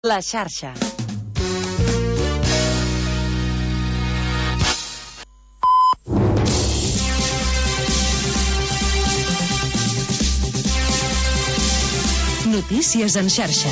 La xarxa. Notícies en xarxa.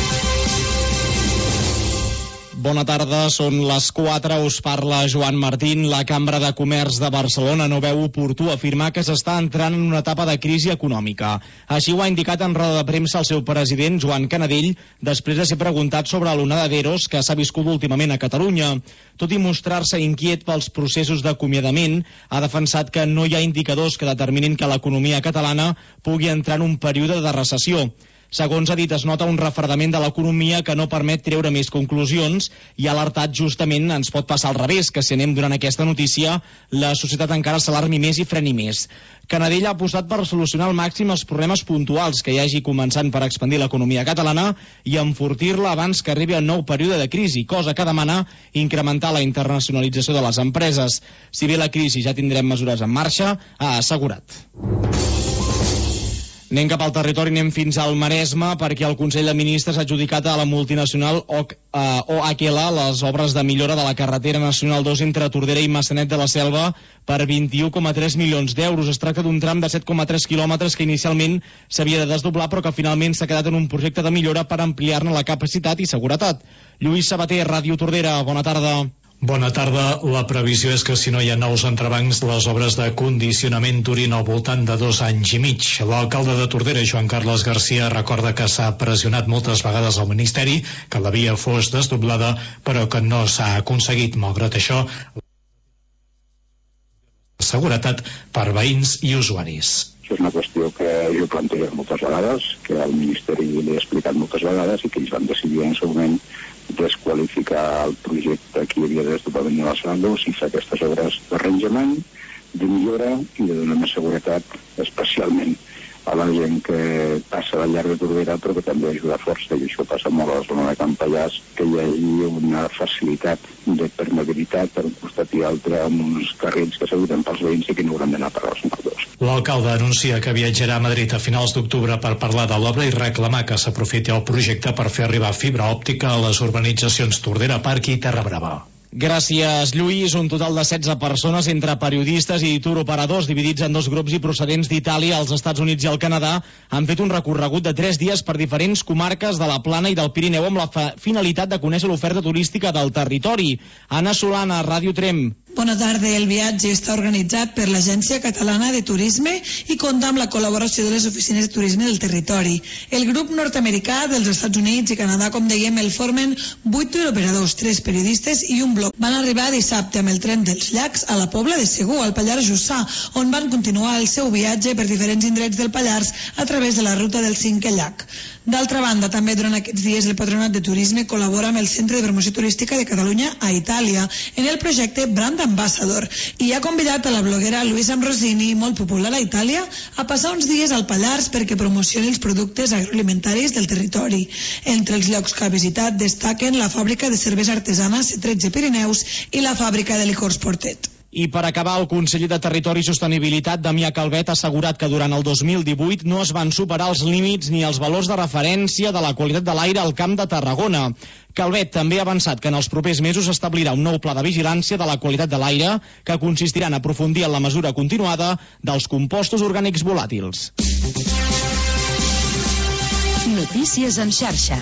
Bona tarda, són les 4, us parla Joan Martín. La Cambra de Comerç de Barcelona no veu oportú afirmar que s'està entrant en una etapa de crisi econòmica. Així ho ha indicat en roda de premsa el seu president, Joan Canadell, després de ser preguntat sobre l'onada d'EROs que s'ha viscut últimament a Catalunya. Tot i mostrar-se inquiet pels processos d'acomiadament, ha defensat que no hi ha indicadors que determinin que l'economia catalana pugui entrar en un període de recessió. Segons ha dit, es nota un refredament de l'economia que no permet treure més conclusions i ha alertat justament ens pot passar al revés, que si anem durant aquesta notícia, la societat encara s'alarmi més i freni més. Canadell ha apostat per solucionar al màxim els problemes puntuals que hi hagi, començant per expandir l'economia catalana i enfortir-la abans que arribi a un nou període de crisi, cosa que demana incrementar la internacionalització de les empreses. Si bé la crisi ja tindrem mesures en marxa, ha assegurat. Anem cap al territori, anem fins al Maresme, perquè el Consell de Ministres ha adjudicat a la multinacional OHL les obres de millora de la carretera nacional 2 entre Tordera i Maçanet de la Selva per 21,3 milions d'euros. Es tracta d'un tram de 7,3 quilòmetres que inicialment s'havia de desdoblar, però que finalment s'ha quedat en un projecte de millora per ampliar-ne la capacitat i seguretat. Lluís Sabater, Ràdio Tordera, bona tarda. Bona tarda. La previsió és que si no hi ha nous entrebancs, les obres de condicionament durin al voltant de 2 anys i mig. L'alcalde de Tordera, Joan Carles Garcia, recorda que s'ha pressionat moltes vegades al Ministeri que la via fos desdoblada, però que no s'ha aconseguit. Malgrat això, seguretat per veïns i usuaris. Això és una qüestió que jo he plantejat moltes vegades, que al Ministeri li he explicat moltes vegades i que ells van decidir en el seu moment desqualificar el projecte que hi havia de desdoblament de la Nacional 2 i fer aquestes obres d'arranjament, de millora i de donar més seguretat, especialment a la gent que passa al llarg de Tordera, però que també ajuda força, i això passa molt a la zona de Can Pallars, que hi hagi una facilitat de permeabilitat per un costat i altre amb uns carrils que s'ajuden pels veïns i que no hauran d'anar per als Nacional 2. L'alcalde anuncia que viatjarà a Madrid a finals d'octubre per parlar de l'obra i reclamar que s'aprofiti el projecte per fer arribar fibra òptica a les urbanitzacions Tordera Parc i Terra Brava. Gràcies, Lluís. Un total de 16 persones, entre periodistes i turoperadors, dividits en 2 grups i procedents d'Itàlia, els Estats Units i el Canadà, han fet un recorregut de 3 dies per diferents comarques de la Plana i del Pirineu amb la finalitat de conèixer l'oferta turística del territori. Anna Solana, Ràdio Trem. Bona tarda. El viatge està organitzat per l'Agència Catalana de Turisme i compta amb la col·laboració de les oficines de turisme del territori. El grup nord-americà dels Estats Units i Canadà, com dèiem, el formen 8 turoperadors, 3 periodistes i un blog. Van arribar dissabte amb el tren dels Llacs a la Pobla de Segur, al Pallars Jussà, on van continuar el seu viatge per diferents indrets del Pallars a través de la ruta del Cinquè Llac. D'altra banda, també durant aquests dies el Patronat de Turisme col·labora amb el Centre de Promoció Turística de Catalunya a Itàlia en el projecte Brand Ambassador i ha convidat a la bloguera Luisa Ambrosini, molt popular a Itàlia, a passar uns dies al Pallars perquè promocioni els productes agroalimentaris del territori. Entre els llocs que ha visitat destaquen la fàbrica de cervesa artesana C13 Pirineus i la fàbrica de licors Portet. I per acabar, el conseller de Territori i Sostenibilitat, Damià Calvet, ha assegurat que durant el 2018 no es van superar els límits ni els valors de referència de la qualitat de l'aire al Camp de Tarragona. Calvet també ha avançat que en els propers mesos establirà un nou pla de vigilància de la qualitat de l'aire que consistirà en aprofundir en la mesura continuada dels compostos orgànics volàtils. Notícies en xarxa.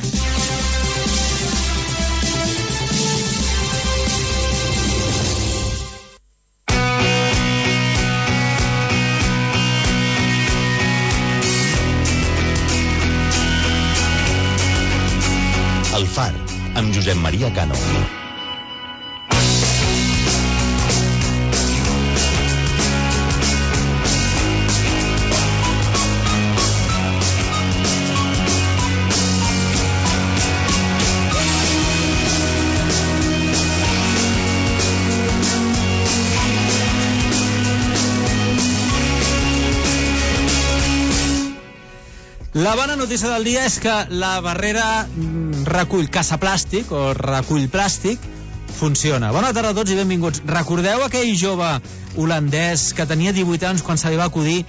El Far, amb Josep Maria Cano. La bona notícia del dia és que la barrera recull caça-plàstic o recull plàstic funciona. Bona tarda a tots i benvinguts. Recordeu aquell jove holandès que tenia 18 anys quan se li va acudir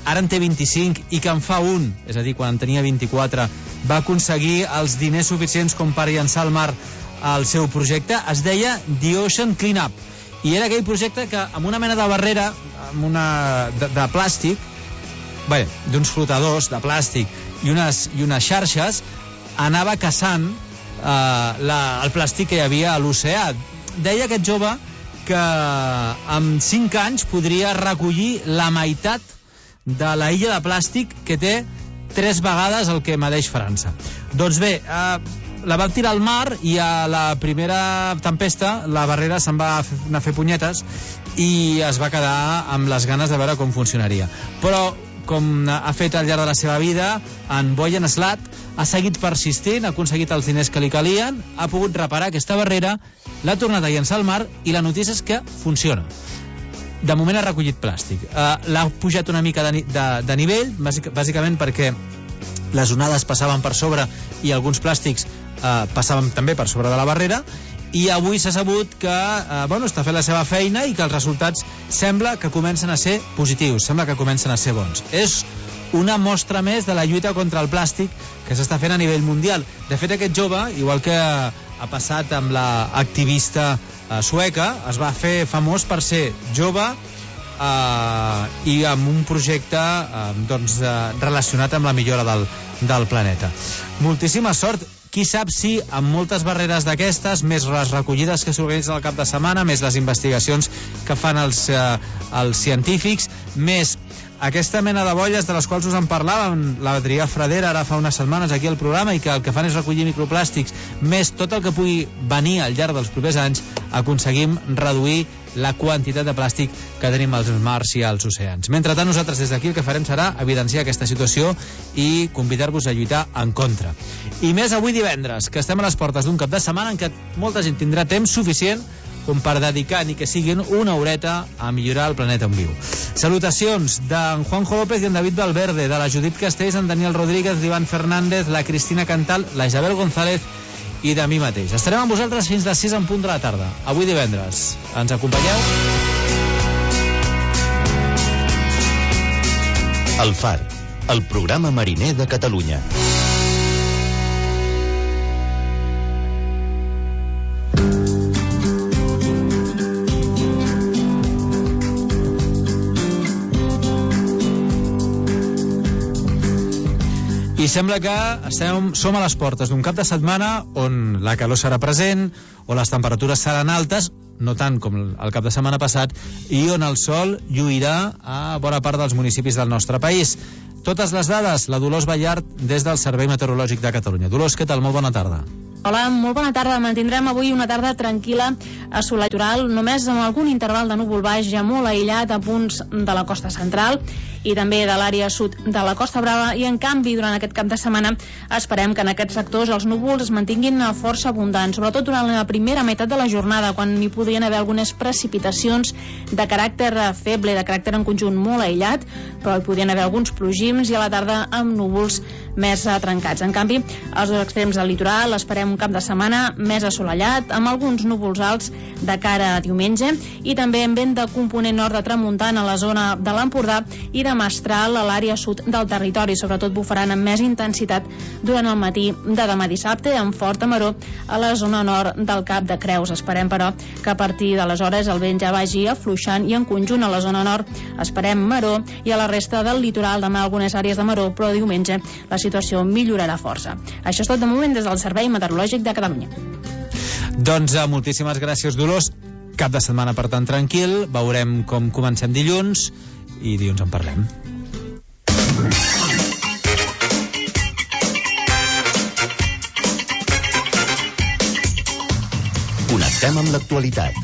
ara en té 25 i que en fa un, és a dir, quan en tenia 24, va aconseguir els diners suficients com per llançar al mar el seu projecte. Es deia The Ocean Cleanup i era aquell projecte que amb una mena de barrera de plàstic, bé, d'uns flotadors de plàstic i unes xarxes, anava caçant el plàstic que hi havia a l'oceà. Deia aquest jove que amb 5 anys podria recollir la meitat de la illa de plàstic que té 3 vegades el que medeix França. Doncs bé, la van tirar al mar i a la primera tempesta la barrera se'n va anar a fer punyetes i es va quedar amb les ganes de veure com funcionaria. Però, com ha fet al llarg de la seva vida, en Boyan Slat ha seguit persistint, ha aconseguit els diners que li calien, ha pogut reparar aquesta barrera, l'ha tornat a llançar al mar i la notícia és que funciona. De moment ha recollit plàstic. L'ha pujat una mica de nivell, bàsicament perquè les onades passaven per sobre i alguns plàstics passaven també per sobre de la barrera, i avui s'ha sabut que està fent la seva feina i que els resultats sembla que comencen a ser positius, sembla que comencen a ser bons. És una mostra més de la lluita contra el plàstic que s'està fent a nivell mundial. De fet, aquest jove, igual que ha passat amb l'activista sueca, es va fer famós per ser jove i amb un projecte relacionat amb la millora del planeta. Moltíssima sort. Qui sap si amb moltes barreres d'aquestes, més les recollides que s'organitzen al cap de setmana, més les investigacions que fan els científics, més aquesta mena de bolles de les quals us en parlàvem l'Adrià Fradera ara fa unes setmanes aquí al programa i que el que fan és recollir microplàstics, més tot el que pugui venir al llarg dels propers anys, aconseguim reduir la quantitat de plàstic que tenim als mars i als oceans. Mentrestant, nosaltres des d'aquí el que farem serà evidenciar aquesta situació i convidar-vos a lluitar en contra. I més avui divendres, que estem a les portes d'un cap de setmana en què molta gent tindrà temps suficient com per dedicar ni que siguin una horeta a millorar el planeta on viu. Salutacions d'en Juanjo López i en David Valverde, de la Judit Castells, en Daniel Rodríguez, l'Ivan Fernández, la Cristina Cantal, la Isabel González i de mi mateix. Estarem amb vosaltres fins les 6 en punt de la tarda. Avui divendres. Ens acompanyeu? El Far, el programa mariner de Catalunya. I sembla que som a les portes d'un cap de setmana on la calor serà present, on les temperatures seran altes, no tant com el cap de setmana passat, i on el sol lluirà a bona part dels municipis del nostre país. Totes les dades, la Dolors Ballart, des del Servei Meteorològic de Catalunya. Dolors, què tal? Molt bona tarda. Hola, molt bona tarda. Mantindrem avui una tarda tranquil·la a solar litoral, només amb algun interval de núvol baix ja molt aïllat a punts de la costa central i també de l'àrea sud de la Costa Brava, i en canvi durant aquest cap de setmana esperem que en aquests sectors els núvols es mantinguin força abundants, sobretot durant la primera meitat de la jornada, quan hi podrien haver algunes precipitacions de caràcter feble, de caràcter en conjunt molt aïllat, però hi podrien haver alguns plogims, i a la tarda amb núvols més trencats. En canvi, als dos extrems del litoral esperem un cap de setmana més assolellat, amb alguns núvols alts de cara a diumenge, i també amb vent de component nord de tramuntana a la zona de l'Empordà i de mestral a l'àrea sud del territori. Sobretot bufaran amb més intensitat durant el matí de demà dissabte, amb forta maror a la zona nord del Cap de Creus. Esperem, però, que a partir d'aleshores el vent ja vagi afluixant, i en conjunt a la zona nord esperem maror, i a la resta del litoral demà algunes àrees de maror, però diumenge la situació millorarà força. Això és tot de moment des del Servei Meteorològic de Catalunya. Doncs moltíssimes gràcies, Dolors. Cap de setmana, per tant, tranquil. Veurem com comencem dilluns i dilluns en parlem. Connectem amb l'actualitat.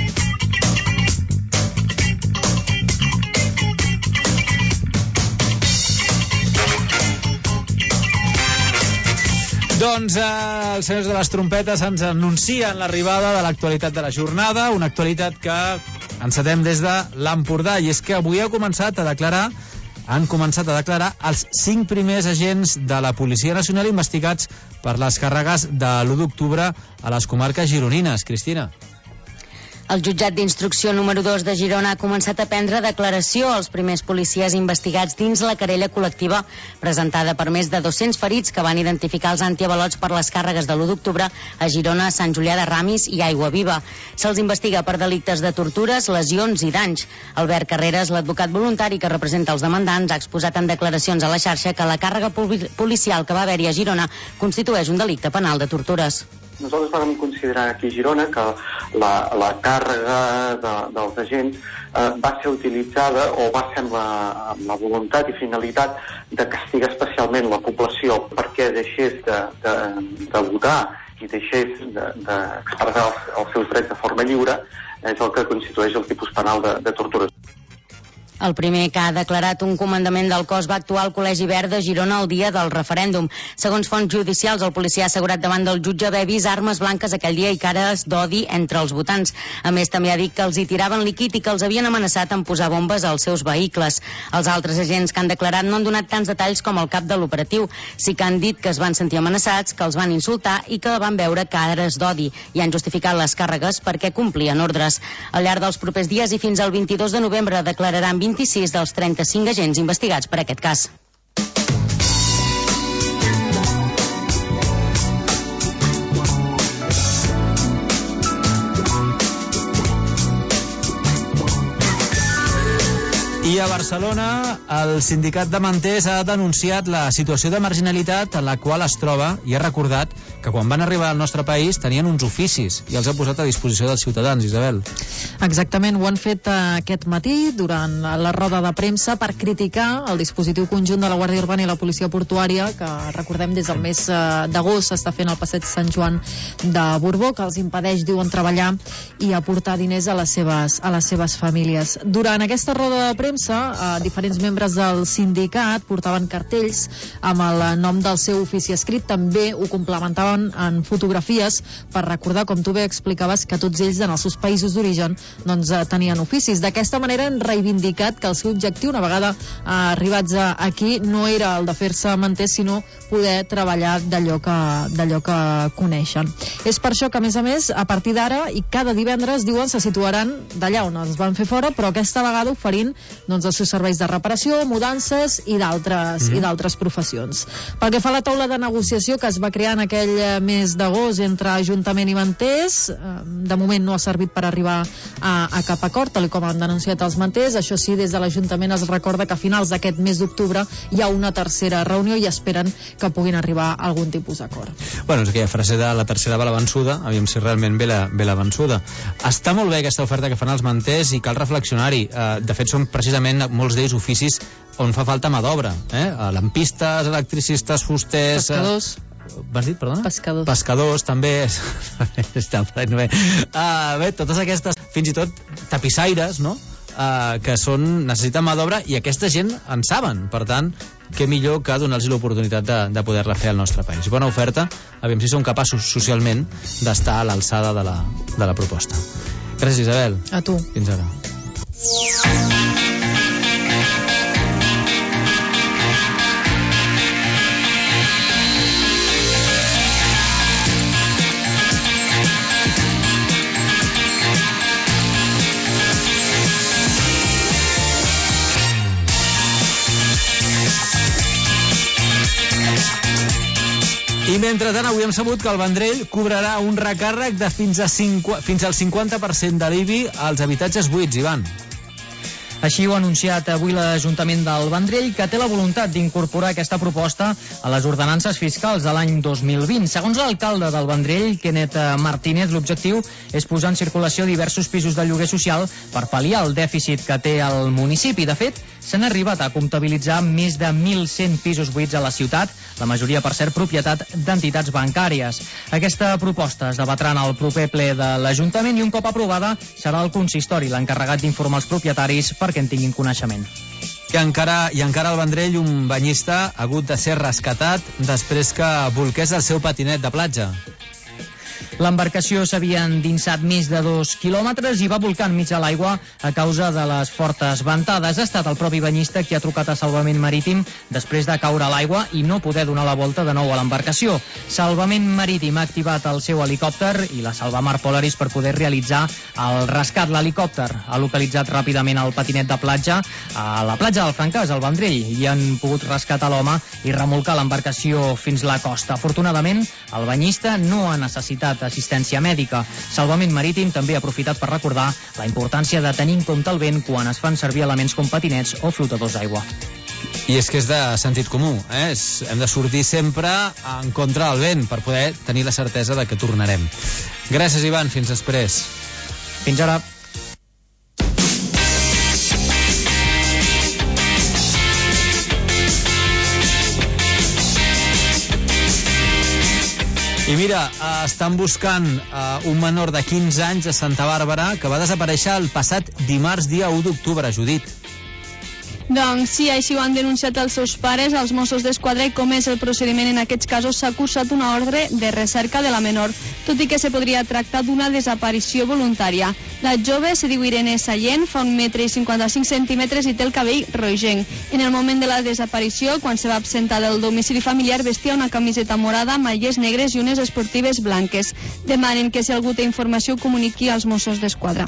Doncs els senyors de les trompetes ens anuncien l'arribada de l'actualitat de la jornada, una actualitat que encetem des de l'Empordà, i és que avui han començat a declarar els 5 primers agents de la Policia Nacional investigats per les càrregues de l'1 d'octubre a les comarques gironines. Cristina. El jutjat d'instrucció número 2 de Girona ha començat a prendre declaració als primers policies investigats dins la querella col·lectiva presentada per més de 200 ferits que van identificar els antiavalots per les càrregues de l'1 d'octubre a Girona, Sant Julià de Ramis i Aigua Viva. Se'ls investiga per delictes de tortures, lesions i danys. Albert Carreras, l'advocat voluntari que representa els demandants, ha exposat en declaracions a la xarxa que la càrrega policial que va haver-hi a Girona constitueix un delicte penal de tortures. Nosaltres vam considerar aquí a Girona que la càrrega dels agents va ser utilitzada o va ser amb la voluntat i finalitat de castigar especialment la població perquè deixés de votar i deixés d'expressar els seus drets de forma lliure, és el que constitueix el tipus penal de tortura. El primer que ha declarat un comandament del cos va actuar al Col·legi Verd de Girona el dia del referèndum. Segons fonts judicials, el policia ha assegurat davant del jutge haver vist armes blanques aquell dia i cares d'odi entre els votants. A més, també ha dit que els hi tiraven líquid i que els havien amenaçat amb posar bombes als seus vehicles. Els altres agents que han declarat no han donat tants detalls com el cap de l'operatiu. Sí que han dit que es van sentir amenaçats, que els van insultar i que van veure cares d'odi i han justificat les càrregues perquè complien ordres. Al llarg dels propers dies i fins al 22 de novembre declararan 26 dels 35 agents investigats per aquest cas. I a Barcelona, el sindicat de manters ha denunciat la situació de marginalitat en la qual es troba i ha recordat que quan van arribar al nostre país tenien uns oficis i els ha posat a disposició dels ciutadans, Isabel. Exactament, ho han fet aquest matí durant la roda de premsa per criticar el dispositiu conjunt de la Guàrdia Urbana i la Policia Portuària que, recordem, des del mes d'agost s'està fent al passeig Sant Joan de Borbó, que els impedeix, diuen, treballar i aportar diners a les seves famílies. Durant aquesta roda de premsa, diferents membres del sindicat portaven cartells amb el nom del seu ofici escrit, també ho complementaven en fotografies per recordar, com tu bé explicaves, que tots ells en els seus països d'origen doncs tenien oficis. D'aquesta manera han reivindicat que el seu objectiu, una vegada arribats aquí, no era el de fer-se manters, sinó poder treballar d'allò que coneixen. És per això que, a més, a partir d'ara i cada divendres, diuen, se situaran d'allà on els van fer fora, però aquesta vegada oferint doncs, els seus serveis de reparació, mudances i d'altres professions. Pel que fa a la taula de negociació que es va crear en aquell mes d'agost entre Ajuntament i manters, de moment no ha servit per arribar a cap acord, tal com han denunciat els manters. Això sí, des de l'Ajuntament es recorda que a finals d'aquest mes d'octubre hi ha una tercera reunió i esperen que puguin arribar a algun tipus d'acord. Bueno, és aquella frase de la tercera va la vençuda, aviam si realment ve la vençuda. Està molt bé aquesta oferta que fan els manters i cal reflexionar-hi. De fet, són precisament molts d'ells oficis on fa falta mà d'obra, lampistes, electricistes, fusters... Pescadors. M'has dit, perdona? Pescadors també. Està bé. Bé, totes aquestes, fins i tot tapissaires, no?, que necessiten mà d'obra i aquesta gent en saben. Per tant, què millor que donar-los l'oportunitat de poder-la fer al nostre país. Bona oferta, aviam si som capaços socialment d'estar a l'alçada de la proposta. Gràcies, Isabel. A tu. Fins ara. I mentrestant, avui hem sabut que el Vendrell cobrarà un recàrrec de fins al 50% de l'IBI als habitatges buits, Ivan. Així ho ha anunciat avui l'Ajuntament del Vendrell, que té la voluntat d'incorporar aquesta proposta a les ordenances fiscals de l'any 2020. Segons l'alcalde del Vendrell, Kenneth Martínez, l'objectiu és posar en circulació diversos pisos de lloguer social per pal·liar el dèficit que té el municipi. De fet, s'han arribat a comptabilitzar més de 1.100 pisos buits a la ciutat, la majoria, per cert, propietat d'entitats bancàries. Aquesta proposta es debatrà en el proper ple de l'Ajuntament i un cop aprovada serà el consistori l'encarregat d'informar els propietaris perquè en tinguin coneixement. I encara al Vendrell un banyista ha hagut de ser rescatat després que volqués el seu patinet de platja. L'embarcació s'havia endinsat més de 2 quilòmetres i va volcar enmig de l'aigua a causa de les fortes ventades. Ha estat el propi banyista qui ha trucat a Salvament Marítim després de caure a l'aigua i no poder donar la volta de nou a l'embarcació. Salvament Marítim ha activat el seu helicòpter i la Salvamar Polaris per poder realitzar el rescat. L'helicòpter ha localitzat ràpidament el patinet de platja a la platja del Francàs, al Vendrell, i han pogut rescatar l'home i remolcar l'embarcació fins la costa. Afortunadament, el banyista no ha necessitat assistència mèdica. Salvament Marítim també ha aprofitat per recordar la importància de tenir en compte el vent quan es fan servir elements com patinets o flotadors d'aigua. I és que és de sentit comú, eh? Hem de sortir sempre en contra del vent per poder tenir la certesa de que tornarem. Gràcies, Ivan, fins després. Fins ara. I mira, estan buscant un menor de 15 anys a Santa Bàrbara que va desaparèixer el passat dimarts, dia 1 d'octubre, Judit. Doncs sí, així ho han denunciat els seus pares als Mossos d'Esquadra, i com és el procediment en aquests casos, s'ha cursat una ordre de recerca de la menor, tot i que se podria tractar d'una desaparició voluntària. La jove se diu Irene Sallent, fa 1,55 m i té el cabell rogenc. En el moment de la desaparició, quan se va absentar del domicili familiar, vestia una camiseta morada, malles negres i unes esportives blanques. Demanen que si algú té informació ho comuniqui als Mossos d'Esquadra.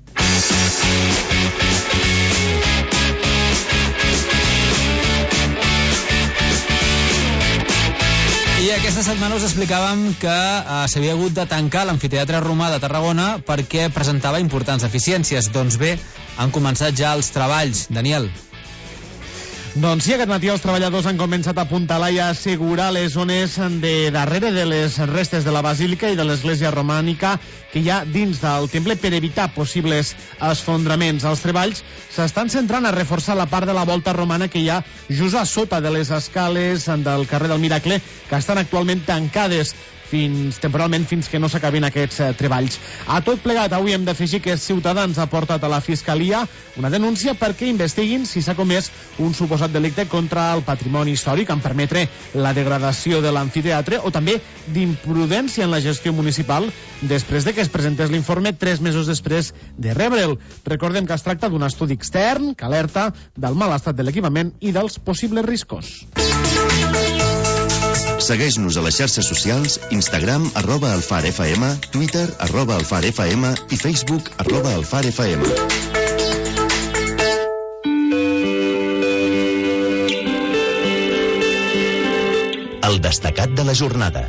I aquesta setmana us explicàvem que s'havia hagut de tancar l'Amfiteatre Romà de Tarragona perquè presentava importants deficiències. Doncs bé, han començat ja els treballs. Daniel. Doncs sí, aquest matí els treballadors han començat a apuntalar i a assegurar les zones de darrere de les restes de la basílica i de l'església romànica que hi ha dins del temple per evitar possibles esfondraments. Els treballs s'estan centrant a reforçar la part de la volta romana que hi ha just a sota de les escales del carrer del Miracle, que estan actualment tancades temporalment fins que no s'acabin aquests treballs. A tot plegat, avui hem d'afegir que Ciutadans ha portat a la Fiscalia una denúncia perquè investiguin si s'ha comès un suposat delicte contra el patrimoni històric en permetre la degradació de l'amfiteatre o també d'imprudència en la gestió municipal després de que es presentés l'informe 3 mesos després de rebre'l. Recordem que es tracta d'un estudi extern que alerta del mal estat de l'equipament i dels possibles riscos. Segueix-nos a les xarxes socials, Instagram @alfarfm, Twitter @alfarfm i Facebook @alfarfm. El destacat de la jornada.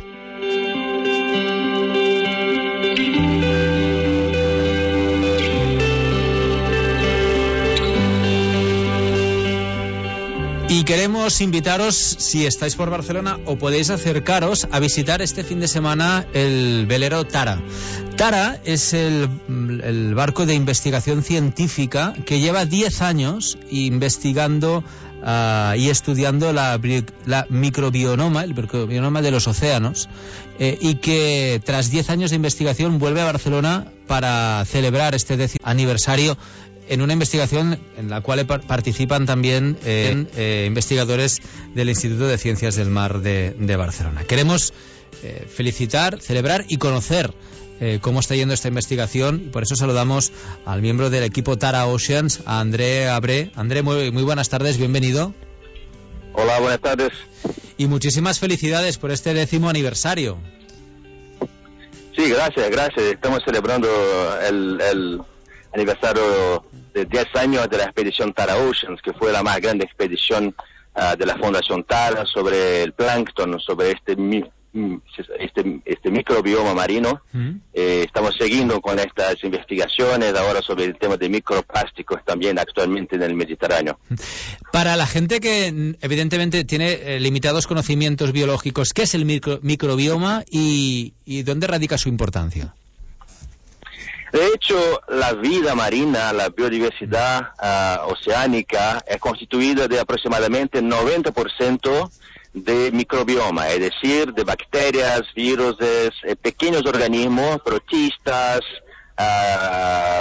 Y queremos invitaros, si estáis por Barcelona, o podéis acercaros a visitar este fin de semana el velero Tara. Tara es el barco de investigación científica que lleva 10 años investigando y estudiando el microbioma de los océanos, y que tras 10 años de investigación vuelve a Barcelona para celebrar este 10º aniversario en una investigación en la cual participan también investigadores del Instituto de Ciencias del Mar de Barcelona. Queremos felicitar, celebrar y conocer cómo está yendo esta investigación, y por eso saludamos al miembro del equipo Tara Oceans, a André Abré. André, muy buenas tardes, bienvenido. Hola, buenas tardes. Y muchísimas felicidades por este 10º aniversario. Sí, gracias. Estamos celebrando el aniversario de 10 años de la expedición Tara Oceans, que fue la más grande expedición de la Fundación Tara sobre el plancton, sobre este microbioma marino. Estamos siguiendo con estas investigaciones ahora sobre el tema de microplásticos también actualmente en el Mediterráneo. Para la gente que evidentemente tiene limitados conocimientos biológicos, ¿qué es el microbioma y dónde radica su importancia? De hecho, la vida marina, la biodiversidad oceánica es constituida de aproximadamente 90% de microbioma, es decir, de bacterias, virus, pequeños organismos, protistas,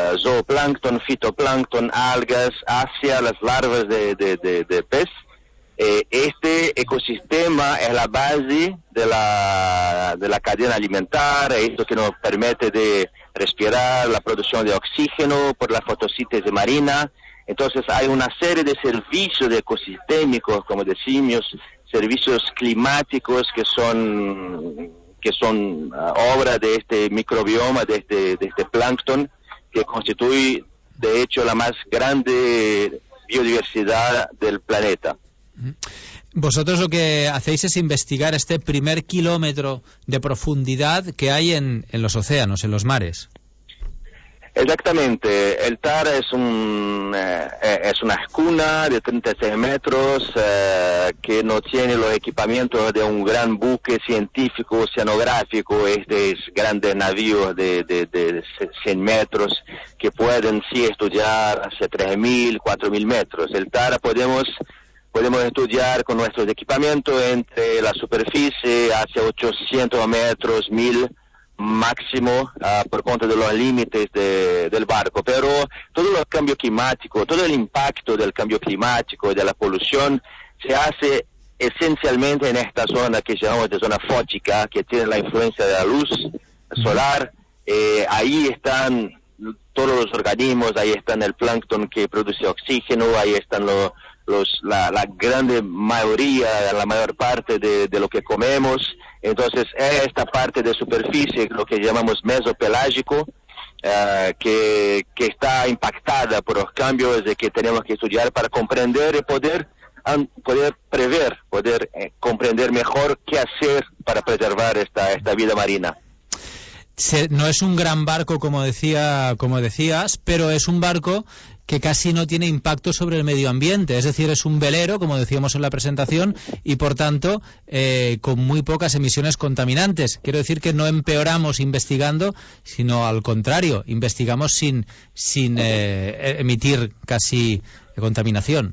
zooplancton, fitoplancton, algas, hacia las larvas de pez, Este ecosistema es la base de la cadena alimentar, esto que nos permite de respirar, la producción de oxígeno por la fotosíntesis marina. Entonces hay una serie de servicios ecosistémicos, como decimos, servicios climáticos que son obra de este microbioma, de este plancton, que constituye de hecho la más grande biodiversidad del planeta. Vosotros lo que hacéis es investigar este primer kilómetro de profundidad que hay en los océanos, en los mares. Exactamente. El Tara es una escuna de 36 metros que no tiene los equipamientos de un gran buque científico oceanográfico, estos grandes navíos de 100 metros que pueden sí estudiar hacia 3.000, 4.000 metros. El Tara podemos estudiar con nuestros equipamientos entre la superficie hacia 800 metros, 1.000 máximo, por cuenta de los límites del barco. Pero todo el cambio climático, todo el impacto del cambio climático y de la polución se hace esencialmente en esta zona que llamamos de zona fótica, que tiene la influencia de la luz solar. Ahí están todos los organismos, ahí están el plancton que produce oxígeno, ahí están la grande mayoría, la mayor parte de lo que comemos. Entonces esta parte de superficie, lo que llamamos mesopelágico, que está impactada por los cambios de que tenemos que estudiar para comprender y poder prever, comprender mejor qué hacer para preservar esta vida marina. No es un gran barco como decías, pero es un barco que casi no tiene impacto sobre el medio ambiente, es decir, es un velero, como decíamos en la presentación, y por tanto con muy pocas emisiones contaminantes. Quiero decir que no empeoramos investigando, sino al contrario, investigamos sin emitir casi contaminación.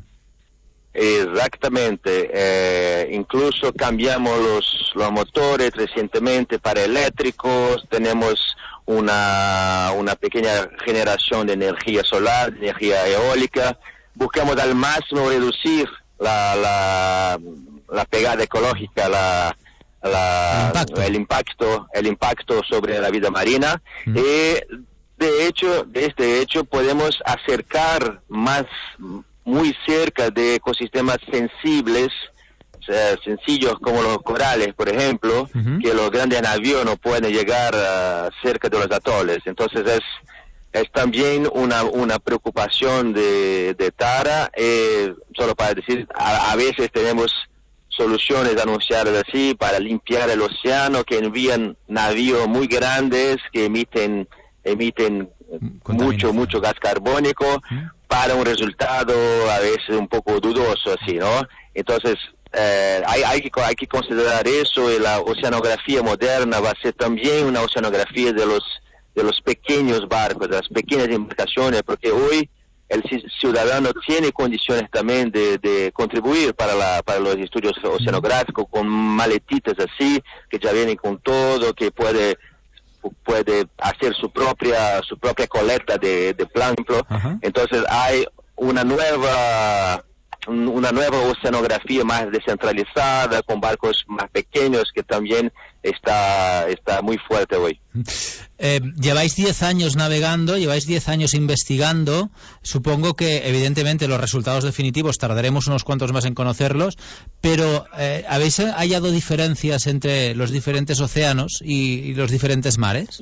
Exactamente, incluso cambiamos los motores recientemente para eléctricos, tenemos una pequeña generación de energía solar, de energía eólica. Buscamos al máximo reducir la pegada ecológica, el impacto sobre la vida marina. De este hecho podemos acercar muy cerca de ecosistemas sensibles, sencillos como los corales, por ejemplo, que los grandes navíos no pueden llegar cerca de los atoles. Entonces es también una preocupación de Tara, solo para decir, a veces tenemos soluciones anunciadas así para limpiar el océano, que envían navíos muy grandes que emiten mucho gas carbónico para un resultado a veces un poco dudoso, así, ¿no? Entonces hay que considerar eso, y la oceanografía moderna va a ser también una oceanografía de los pequeños barcos, de las pequeñas embarcaciones, porque hoy el ciudadano tiene condiciones también de contribuir para los estudios oceanográficos con maletitas así, que ya vienen con todo, que puede hacer su propia colecta de plancton. Entonces hay una nueva oceanografía más descentralizada, con barcos más pequeños, que también está muy fuerte hoy. Lleváis 10 años navegando, lleváis 10 años investigando. Supongo que evidentemente los resultados definitivos tardaremos unos cuantos más en conocerlos, pero ¿habéis hallado diferencias entre los diferentes océanos y los diferentes mares?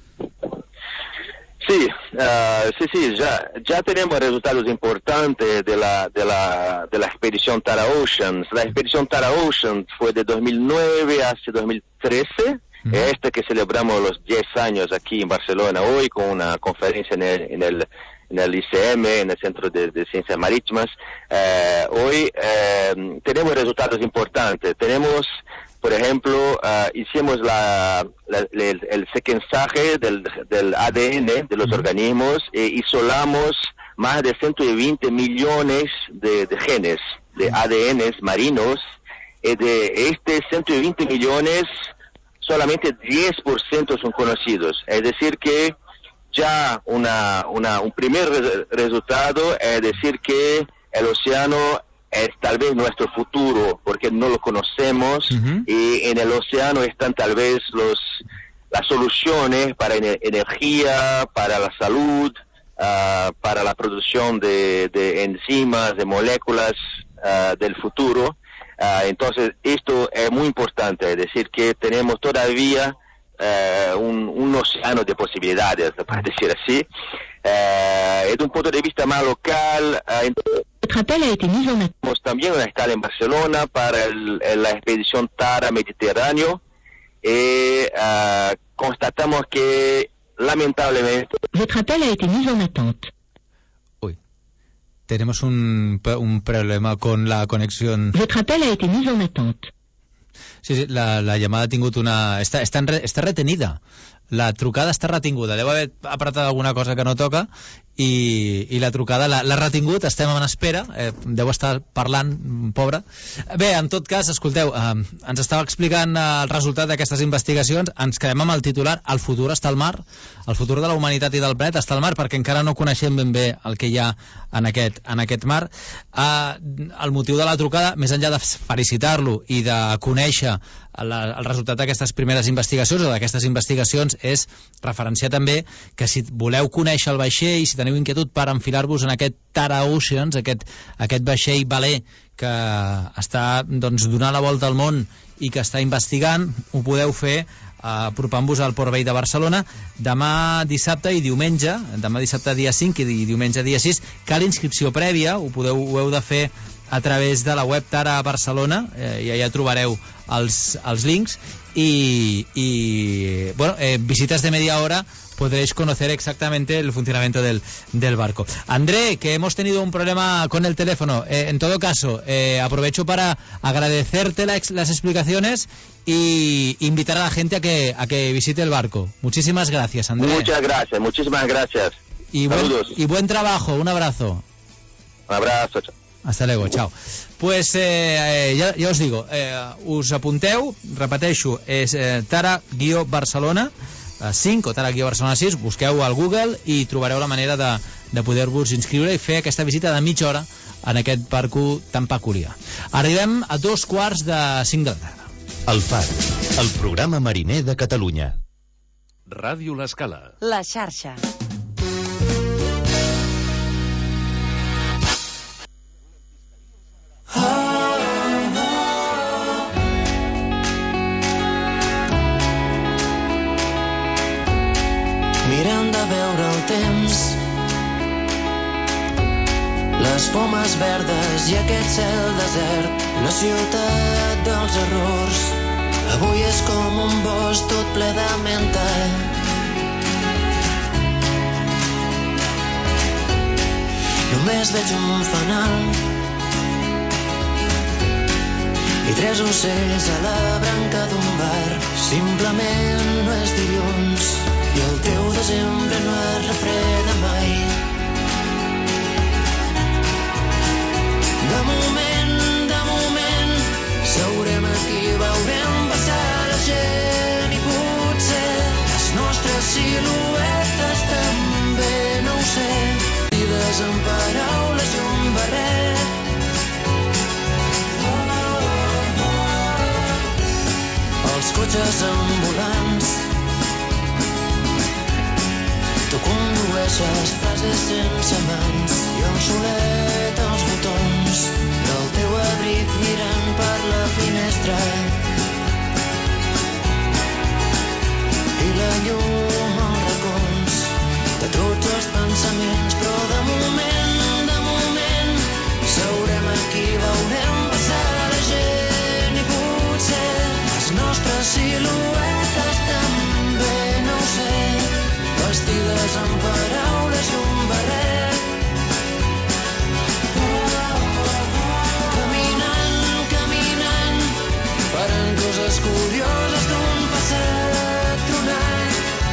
Sí, ya tenemos resultados importantes de la expedición Tara Oceans. La expedición Tara Oceans fue de 2009 hasta 2013, esta que celebramos los 10 años aquí en Barcelona hoy, con una conferencia en el ICM, en el Centro de Ciencias Marítimas. Hoy tenemos resultados importantes. Tenemos, por ejemplo, hicimos el sequenzaje del ADN de los organismos e isolamos más de 120 millones de genes de ADN marinos. De estos 120 millones, solamente 10% son conocidos. Es decir que ya un primer resultado es decir que el océano es tal vez nuestro futuro, porque no lo conocemos, y en el océano están tal vez las soluciones para energía, para la salud, para la producción de enzimas, de moléculas del futuro. Entonces, esto es muy importante, es decir, que tenemos todavía un océano de posibilidades, para decir así. Desde un punto de vista más local, tenemos también una escala en Barcelona para la expedición Tara Mediterráneo, y constatamos que lamentablemente... Votre appel a été mis en attente. Uy, tenemos un problema con la conexión. Votre appel a été mis en attente. Sí, la llamada ha tingut una... Està retenida. La trucada està retinguda. Deu haver apretat alguna cosa que no toca i la trucada l'ha retingut. Estem en espera. Deu estar parlant, pobra. Bé, en tot cas, escolteu, ens estava explicant el resultat d'aquestes investigacions. Ens quedem amb el titular: el futur està al mar. El futur de la humanitat i del planeta està al mar, perquè encara no coneixem ben bé el que hi ha en aquest mar. El motiu de la trucada, més enllà de felicitar-lo i de conèixer el resultat d'aquestes primeres investigacions o d'aquestes investigacions, és referenciar també que si voleu conèixer el vaixell, si teniu inquietud per enfilar-vos en aquest Tara Oceans, aquest vaixell veler que està donant la volta al món i que està investigant, ho podeu fer apropant-vos al Port Vell de Barcelona demà dissabte i diumenge, demà dissabte dia 5 i diumenge dia 6. Cal inscripció prèvia, ho heu de fer a través de la web Tara Barcelona, i allà trobareu els links y bueno, visitas de media hora podréis conocer exactamente el funcionamiento del barco. André, que hemos tenido un problema con el teléfono, en todo caso aprovecho para agradecerte las explicaciones y invitar a la gente a que visite el barco. Muchísimas gracias, André. Muchas gracias, muchísimas gracias. Saludos. Y buen trabajo, un abrazo. Un abrazo, chao. Hasta luego, chao. Pues ja us digo, us apunteu, repeteixo, és Tara-Barcelona 5 o Tara-Barcelona 6, busqueu al Google i trobareu la manera de poder-vos inscriure i fer aquesta visita de mitja hora en aquest barco tan peculiar. Arribem a 2:45 de la tarda. El Far, el programa mariner de Catalunya. Ràdio L'Escala. La xarxa. Mirem de veure el temps, les pomes verdes i aquest cel desert, la ciutat dels errors. Avui és com un bosc tot ple de menta. Només veig un fanal i 3 ocells a la branca d'un bar. Simplement no és dilluns i el teu desembre no es refreda mai. De moment, seurem aquí, veurem passar la gent i potser les nostres siluetes també, no ho sé. Dides en paraules i un barret. Els cotxes ambulants, tu condueixes frases sense mans. Jo solet els botons del teu abric mirant per la finestra i la llum als racons de tots els pensaments. Però de moment seurem aquí, veurem passar la gent i potser les nostres siluetes també, no ho sé. Vestides amb paraules i un barret, caminant, farant coses curioses d'un passat tronat.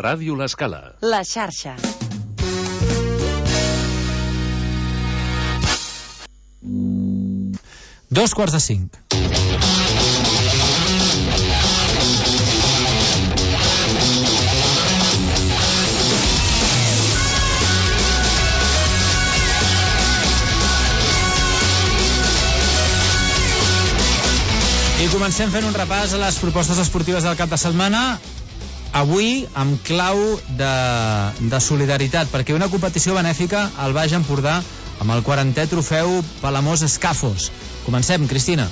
Ràdio L'Escala. La xarxa. Dos quarts de 5. I comencem fent un repàs a les propostes esportives del cap de setmana. Avui amb clau de solidaritat, perquè una competició benèfica al Baix Empordà amb el 40è trofeu Palamós Escafos. Comencem, Cristina.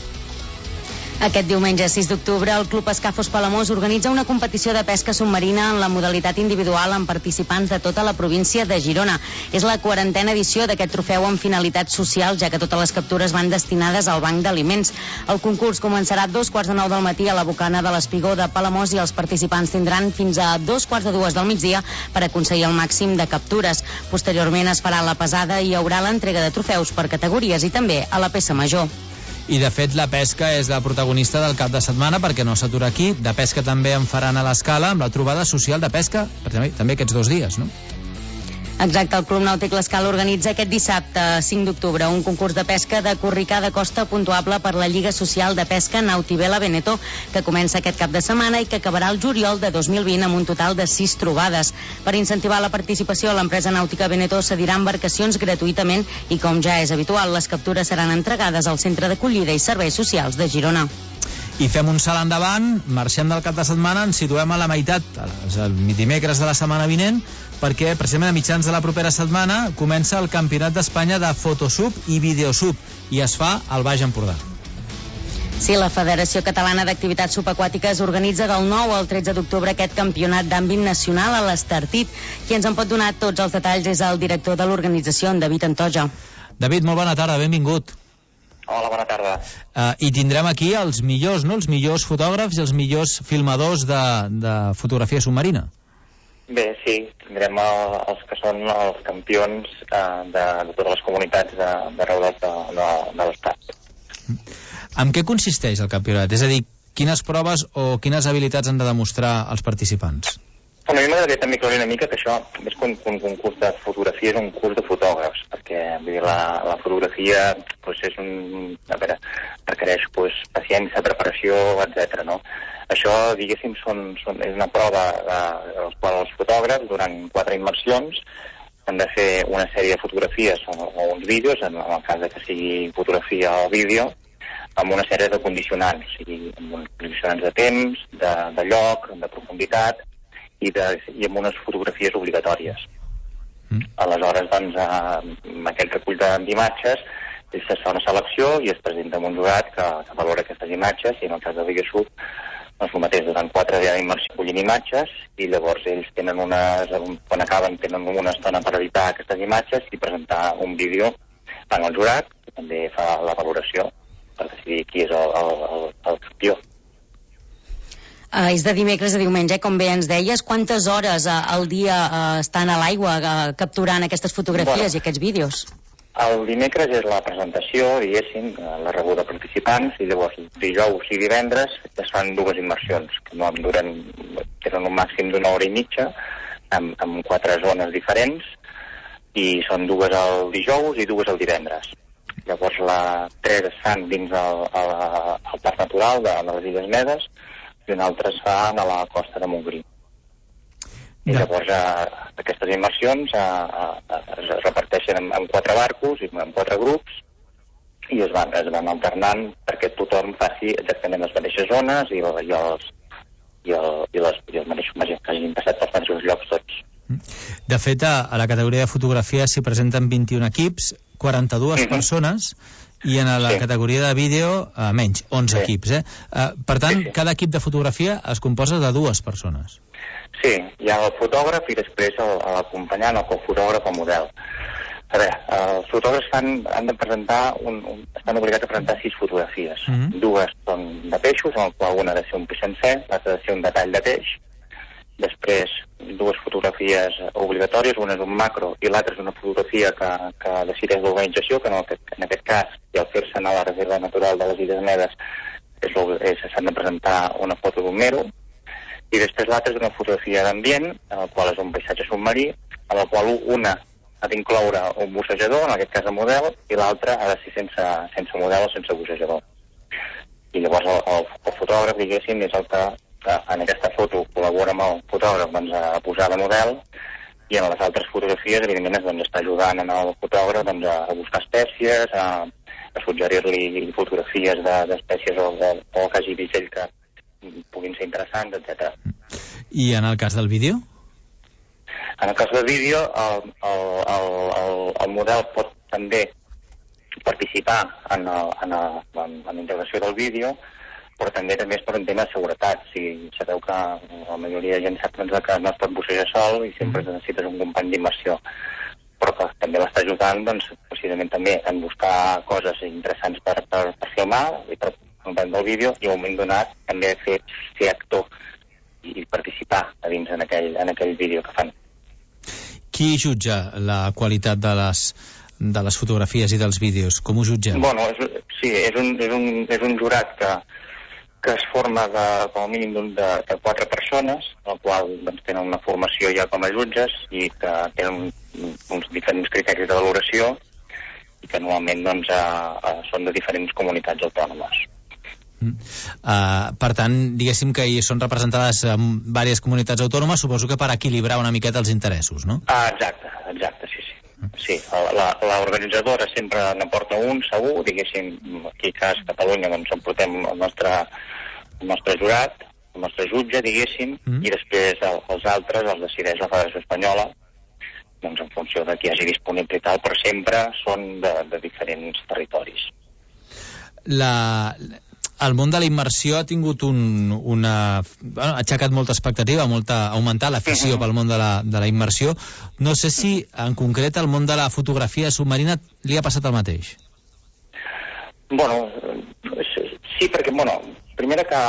Aquest diumenge 6 d'octubre el Club Escafos Palamós organitza una competició de pesca submarina en la modalitat individual amb participants de tota la província de Girona. És la 40a edició d'aquest trofeu amb finalitats socials, ja que totes les captures van destinades al banc d'aliments. El concurs començarà a 2:45 del matí a la bocana de l'Espigó de Palamós i els participants tindran fins a 2:45 del migdia per aconseguir el màxim de captures. Posteriorment es farà la pesada i hi haurà l'entrega de trofeus per categories i també a la peça major. I de fet la pesca és la protagonista del cap de setmana, perquè no s'atura aquí. De pesca també en faran a l'Escala amb la trobada social de pesca, també aquests 2 dies, no? Exacte, el Club Nàutic L'Escala organitza aquest dissabte 5 d'octubre un concurs de pesca de corricà de costa puntuable per la Lliga Social de Pesca Nautivela Veneto, que comença aquest cap de setmana i que acabarà el juliol de 2020 amb un total de 6 trobades. Per incentivar la participació, l'empresa nàutica Veneto cedirà embarcacions gratuïtament i, com ja és habitual, les captures seran entregades al Centre d'Acollida i Serveis Socials de Girona. I fem un salt endavant, marxem del cap de setmana, ens situem a la meitat, el dimecres de la setmana vinent, perquè precisament a mitjans de la propera setmana comença el Campionat d'Espanya de Fotosub i Videosub i es fa al Baix Empordà. Sí, la Federació Catalana d'Activitats Subaquàtiques organitza del 9 al 13 d'octubre aquest campionat d'àmbit nacional a l'Estartit. Qui ens en pot donar tots els detalls és el director de l'organització, en David Antoja. David, molt bona tarda, benvingut. Hola, bona tarda. I tindrem aquí els millors, no? Els millors fotògrafs i els millors filmadors de fotografia submarina. Bé, sí, tindrem els que són els campions de totes les comunitats d'arreu de l'estat. En què consisteix el campionat? És a dir, quines proves o quines habilitats han de demostrar els participants? Bueno, a mi m'agradaria també aclarir una mica que això, més que un concurs de fotografia, és un curs de fotògrafs, perquè vull dir, la fotografia requereix paciència, preparació, etc. no? Això, diguéssim, és una prova en la qual els fotògrafs, durant 4 immersions, han de fer una sèrie de fotografies o uns vídeos, en el cas que sigui fotografia o vídeo, amb una sèrie de condicionants, o sigui, amb condicionants de temps, de lloc, de profunditat, i amb unes fotografies obligatòries. Aleshores, doncs, amb aquest recull d'imatges, es fa una selecció i es presenta amb un jurat que valora aquestes imatges, i en el cas de Videosub, doncs el mateix, durant 4 dies d'immersió collint imatges, i llavors ells tenen quan acaben, tenen una estona per editar aquestes imatges i presentar un vídeo en el jurat, que també fa la valoració per decidir qui és el campió. És de dimecres a diumenge, com bé ens deies. Quantes hores al dia estan a l'aigua capturant aquestes fotografies i aquests vídeos? El dimecres és la presentació, diguéssim, la rebuda de participants, i llavors dijous i divendres es fan 2 immersions, que no tenen un màxim d'1 hora i mitja, amb 4 zones diferents, i són 2 el dijous i 2 el divendres. Llavors 3 es fan dins el parc natural de les Illes Medes, i una altra es fa a la costa de Montgrí. I llavors aquestes immersions es reparteixen en 4 barcos i en 4 grups, i es van alternant perquè tothom faci exactament les mateixes zones i els mateixos que hagin passat pels mateixos llocs tots. De fet, a la categoria de fotografia s'hi presenten 21 equips, 42 persones, i en la categoria de vídeo menys, 11 equips. Per tant, cada equip de fotografia es composa de 2 persones. Sí, hi ha el fotògraf i després l'acompanyant, el cofotògraf o model. A veure, els fotògrafs han de presentar estan obligats a presentar 6 fotografies. 2 són de peixos, en el qual una ha de ser un peix sencer, l'altra ha de ser un detall de peix. Després, 2 fotografies obligatòries, una és un macro i l'altra és una fotografia que decideix l'organització, que en aquest cas, i al fer-se a la reserva natural de les Illes Medes, s'han de presentar una foto d'un mero, I després l'altra és una fotografia d'ambient, en el qual és un paisatge submarí, en el qual una ha d'incloure un bussejador, en aquest cas el model, i l'altra ha de ser sense model o sense bussejador. I llavors el fotògraf, diguéssim, és el que en aquesta foto col·labora amb el fotògraf a posar de model, i en les altres fotografies, evidentment, està ajudant al fotògraf a buscar espècies, a suggerir-li fotografies d'espècies o que hagi vist ell que puguin ser interessants, etc. I en el cas del vídeo? En el cas del vídeo, el model pot també participar en la integració del vídeo, però també és per un tema de seguretat. Sabeu que la majoria de gent sap que no es pot bussejar sol i sempre necessites un company d'immersió, però que també l'està ajudant precisament també en buscar coses interessants per filmar i per prendre el vídeo, i al moment donat també ser actor i participar a dins en aquell vídeo que fan. Qui jutja la qualitat de les fotografies i dels vídeos? Com ho jutgem? Bueno, sí, és un jurat que es forma com a mínim de 4 persones, el qual tenen una formació ja com a jutges i que tenen uns diferents criteris de valoració i que normalment són de diferents comunitats autònomes. Per tant, diguéssim que hi són representades en diverses comunitats autònomes, suposo que per equilibrar una miqueta els interessos, no? Exacte, sí. Sí, l'organitzadora sempre n'aporta un, segur, diguéssim, aquí a cas Catalunya emportem el nostre jurat, el nostre jutge, diguéssim, i després els altres els decideix la Federació Espanyola, en funció de qui hagi disponible i tal, però sempre són de diferents territoris. El món de la immersió ha tingut ha aixecat molta expectativa, ha augmentat l'afició pel món de la immersió. No sé si en concret el món de la fotografia submarina li ha passat el mateix. Bueno, sí, perquè, primera que,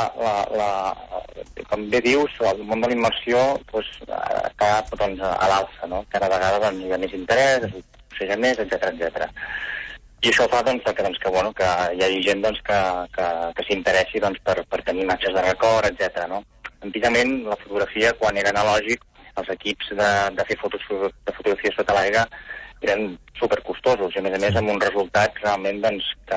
com bé dius, el món de la immersió està a l'alça, no? Cada vegada hi ha més interès, es busseja més, etc. I això fa que hi hagi gent que s'interessi per tenir imatges de record, etc. No? Antigament, la fotografia, quan era analògic, els equips de fer de fotografia sota l'aigua eren supercostosos i, a més, amb uns resultats realment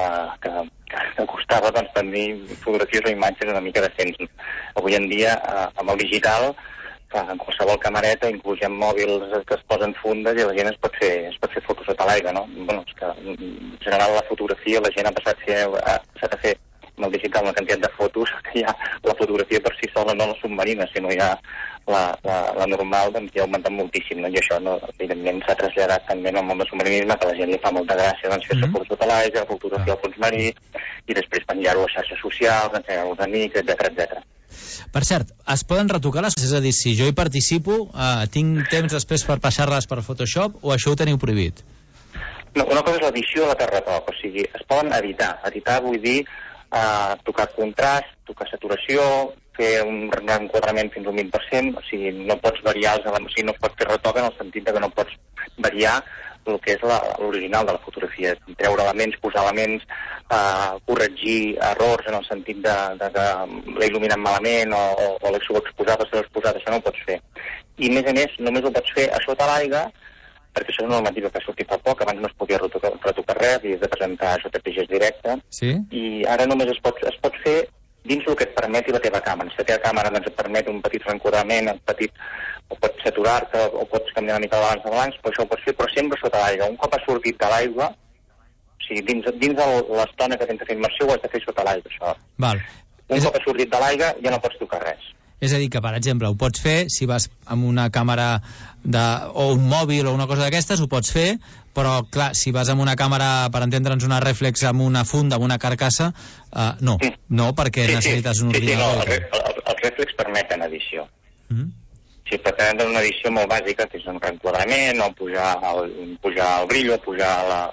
que costava tenir fotografies o imatges una mica decents. Avui en dia, amb el digital, en qualsevol camareta, inclús amb mòbils que es posen fundes, i la gent es pot fer fotos sota l'aigua, no? És que en general la fotografia, la gent ha passat a fer amb el digital una quantitat de fotos que ja la fotografia per si sola, no la submarina, sinó ja la normal, ja ha augmentat moltíssim, no? I això, evidentment, s'ha traslladat també en el món del submarinisme, que a la gent li fa molta gràcia fer-se fotos sota l'aigua, la fotografia al fons marí, i després penjar-ho a xarxes socials, ensenyar-ho als amics, etc. Per cert, es poden retocar les coses? És a dir, si jo hi participo, tinc temps després per passar-les per Photoshop, o això ho teniu prohibit? No, una cosa és l'edició de la terratoc, o sigui, es poden editar. Editar vull dir tocar contrast, tocar saturació, fer un enquadrament fins a un 20%, o sigui, no pots variar els elements, o sigui, no pots fer retoc en el sentit que no pots variar el que és l'original de la fotografia, treure elements, posar elements, corregir errors en el sentit que l'he il·luminat malament o l'he subexposat o subexposat, això no ho pots fer. I, a més, només ho pots fer a sota l'aigua, perquè això és una normativa que ha sortit fa poc, abans no es podia retocar res i has de presentar JPGs directe, i ara només es pot fer dins el que et permeti la teva càmera. Si la teva càmera et permet un petit reenquadrament, o pots saturar-te, o pots canviar una mica de balanç, però això ho pots fer, però sempre sota l'aigua. Un cop has sortit de l'aigua, o sigui, dins l'estona que tens de fer immersió, ho has de fer sota l'aigua, això. Un cop has sortit de l'aigua, ja no pots tocar res. És a dir, que, per exemple, ho pots fer si vas amb una càmera o un mòbil o una cosa d'aquestes, ho pots fer, però, clar, si vas amb una càmera, per entendre'ns, una reflex amb una funda, amb una carcassa, no, perquè necessites un ordinador. Els reflex permeten edició. Si pretenen una edició molt bàsica, que és un reenquadrament, o pujar el brillo, pujar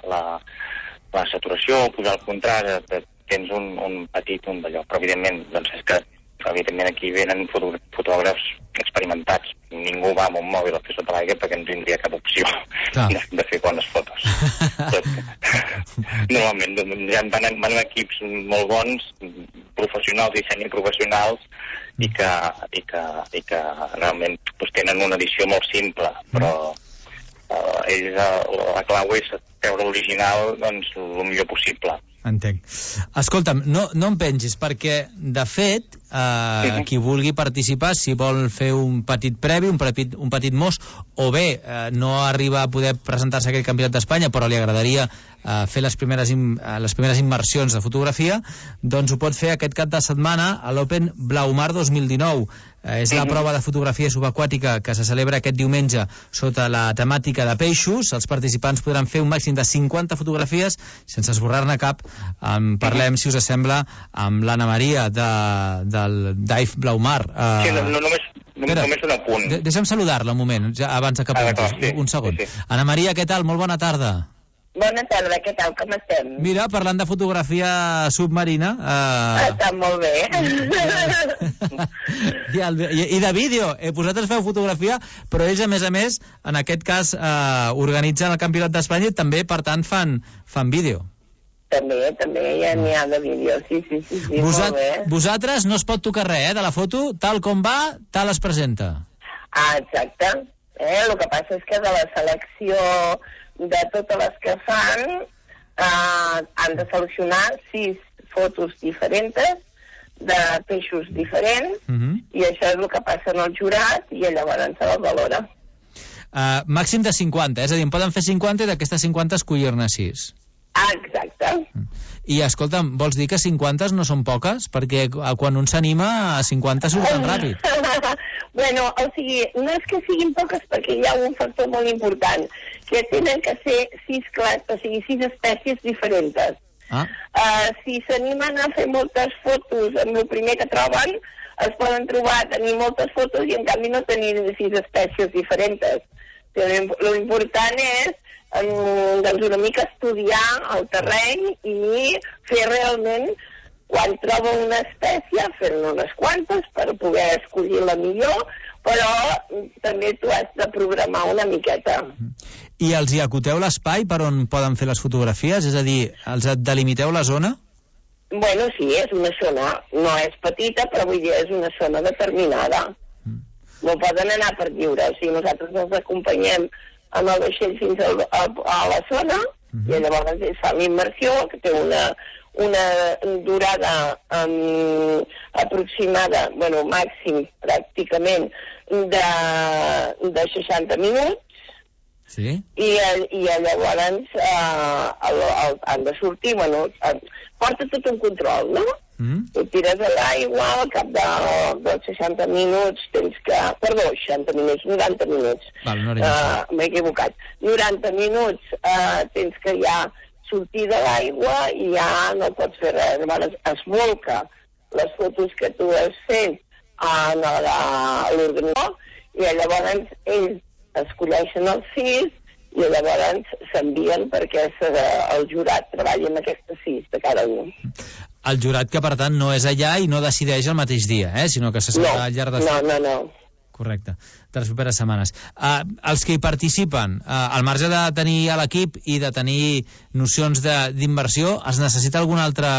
la saturació, pujar el contrast, tens un petit d'allò. Però, evidentment, és que aquí venen fotògrafs experimentats. Ningú va amb un mòbil a fer sota l'aigua perquè no tindria cap opció de fer bones fotos. Normalment van equips molt bons, professionals i semiprofessionals i que realment doncs, tenen una edició molt simple, però ells la clau és treure l'original doncs, el millor possible. Entenc. Escolta'm, no em pengis, perquè, de fet, qui vulgui participar, si vol fer un petit previ, un petit mos, o bé no arriba a poder presentar-se a aquest campionat d'Espanya, però li agradaria fer les primeres immersions de fotografia, doncs ho pot fer aquest cap de setmana a l'Open Blaumar 2019. És la prova de fotografia subaquàtica que se celebra aquest diumenge sota la temàtica de peixos. Els participants podran fer un màxim de 50 fotografies sense esborrar-ne cap. Parlem, si us sembla, amb l'Anna Maria del Dive Blaumar. Sí, només un apunt. Deixa'm saludar-la un moment, abans de que apuntis. Un segon. Anna Maria, què tal? Molt bona tarda. Bona tarda, què tal, com estem? Mira, parlant de fotografia submarina... Està molt bé. I de vídeo. Vosaltres feu fotografia, però ells, a més, en aquest cas, organitzen el Campionat d'Espanya i també, per tant, fan vídeo. També, ja n'hi ha de vídeo, sí, molt bé. Vosaltres no es pot tocar res, de la foto, tal com va, tal es presenta. Exacte. El que passa és que de la selecció de totes les que fan han de seleccionar 6 fotos diferents de peixos diferents i això és el que passa en el jurat i llavors se les valora. Màxim de 50, és a dir, en poden fer 50 i d'aquestes 50 escollir-ne 6. Exacte. I escolta'm, vols dir que 50 no són poques? Perquè quan un s'anima, a 50 surten ràpid. Bueno, o sigui, no és que siguin poques perquè hi ha un factor molt important, que tenen que ser 6 espècies diferents. Si s'animen a fer moltes fotos amb el primer que troben, es poden trobar tenir moltes fotos i en canvi no tenir 6 espècies diferents. L'important és doncs una mica estudiar el terreny i fer realment, quan troba una espècie, fer-ne unes quantes per poder escollir la millor, però també tu has de programar una miqueta. I els hi acoteu l'espai per on poden fer les fotografies? És a dir, els delimiteu la zona? Bueno, sí, és una zona, no és petita, però vull dir, és una zona determinada. No poden anar per lliure, o sigui, nosaltres els acompanyem amb el vaixell fins a la zona i llavors es fa l'immersió, que té una durada aproximada, bueno, màxim pràcticament de 60 minuts. Sí. I llavors han de sortir, bueno, porta tot un control, no? Tu tires a l'aigua, al cap dels 60 minuts tens que... Perdó, 60 minuts, 90 minuts. M'he equivocat. 90 minuts tens que ja sortir de l'aigua i ja no pots fer res. Llavors es volca les fotos que tu has fet en l'ordenador i llavors ells escolleixen els 6 i llavors s'envien perquè el jurat treballi amb aquestes 6 de cada un. El jurat que, per tant, no és allà i no decideix el mateix dia, sinó que se serà al llarg de... No. Correcte, de les properes setmanes. Els que hi participen, al marge de tenir a l'equip i de tenir nocions d'inversió, es necessita algun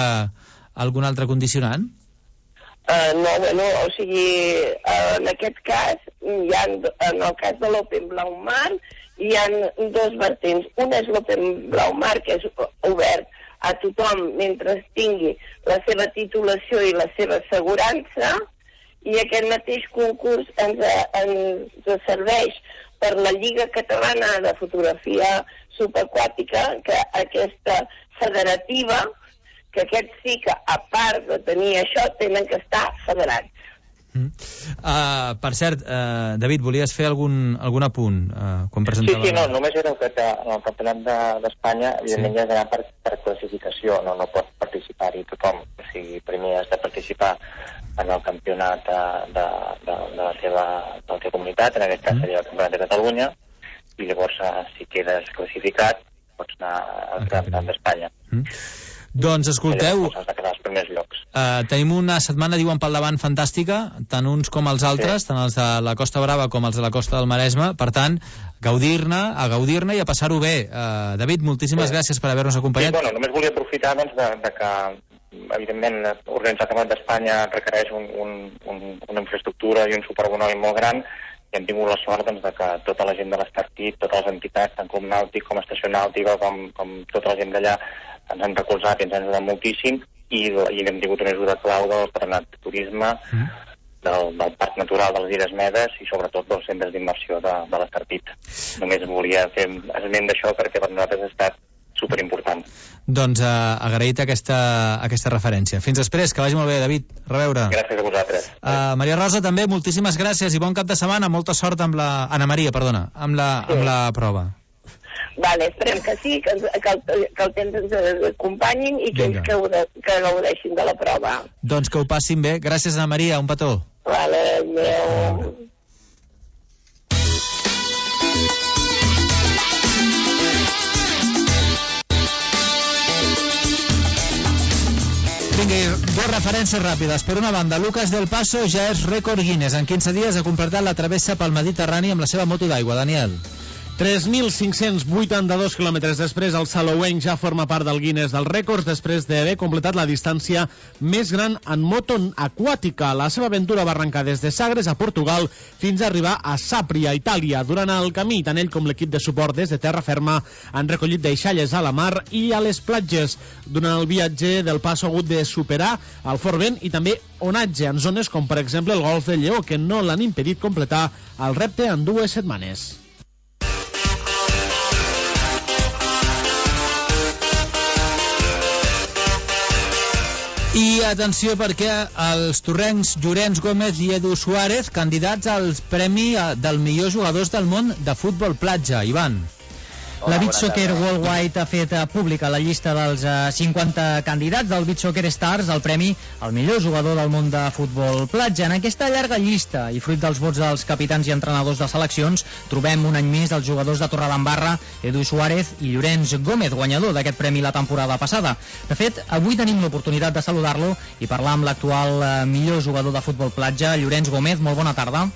altre condicionant? No, bueno, o sigui, en aquest cas, en el cas de l'Open Blaumar, hi ha 2 vertents. Un és l'Open Blaumar, que és obert a tothom mentre tingui la seva titulació i la seva assegurança, i aquest mateix concurs ens serveix per la Lliga Catalana de Fotografia Subaquàtica, que aquesta federativa, que aquests sí que, a part de tenir això, tenen que estar federats. Per cert, David, volies fer algun apunt quan presentava... Sí, no, només era que en el Campionat d'Espanya evidentment ja és per classificació, no pot participar-hi tothom, o sigui, primer has de participar en el campionat de la teva comunitat, en aquest cas seria el Campionat de Catalunya, i llavors si quedes classificat pots anar al Campionat d'Espanya. Doncs escolteu, tenim una setmana, diuen, pel davant fantàstica, tant uns com els altres, tant els de la Costa Brava com els de la Costa del Maresme, per tant, a gaudir-ne i a passar-ho bé. David, moltíssimes gràcies per haver-nos acompanyat. Sí, bueno, només volia aprofitar de que evidentment, organitzar el Campionat d'Espanya requereix una infraestructura i un superbonoi molt gran, i hem tingut la sort doncs, de que tota la gent de l'Estartit, totes les entitats, tant Club Nàutic com Estació Nàutica, com tota la gent d'allà, ens han recolzat i ens han ajudat moltíssim, i hem tingut una ajuda clau del Patronat de Turisme, del Parc Natural de les Illes Medes i sobretot dels centres d'immersió de l'Estartit. Només volia fer esment d'això perquè per nosaltres ha estat superimportant. Doncs agraït aquesta referència. Fins després, que vagi molt bé, David. A reveure. Gràcies a vosaltres. Maria Rosa, també, moltíssimes gràcies i bon cap de setmana. Molta sort amb la... Ana Maria, perdona, amb la prova. Vale, esperem que sí, que el temps ens acompanyin i que ells que gaudeixin de la prova. Doncs que ho passin bé. Gràcies, Ana Maria. Un petó. Vale, adéu. Vinga, dues referències ràpides. Per una banda, Lucas del Paso ja és rècord Guinness. En 15 dies ha completat la travessa pel Mediterrani amb la seva moto d'aigua. Daniel. 3.582 quilòmetres després, el salouenc ja forma part del Guinness dels rècords després d'haver completat la distància més gran en moto aquàtica. La seva aventura va arrencar des de Sagres, a Portugal, fins a arribar a Sapri, a Itàlia. Durant el camí, tant ell com l'equip de suport des de terra ferma han recollit deixalles a la mar i a les platges. Durant el viatge del Paso ha hagut de superar el fort vent i també onatge en zones com, per exemple, el Golf de Lleó, que no l'han impedit completar el repte en 2 setmanes. I atenció perquè els torrencs Llorenç Gómez i Edu Suárez, candidats al premi del millor jugadors del món de futbol platja. Ivan. La Beach Soccer Worldwide ha fet pública la llista dels 50 candidats del Beach Soccer Stars al premi al millor jugador del món de futbol platja. En aquesta llarga llista, i fruit dels vots dels capitans i entrenadors de seleccions, trobem un any més els jugadors de Torredembarra, Edu Suárez i Llorenç Gómez, guanyador d'aquest premi la temporada passada. De fet, avui tenim l'oportunitat de saludar-lo i parlar amb l'actual millor jugador de futbol platja, Llorenç Gómez. Molt bona tarda.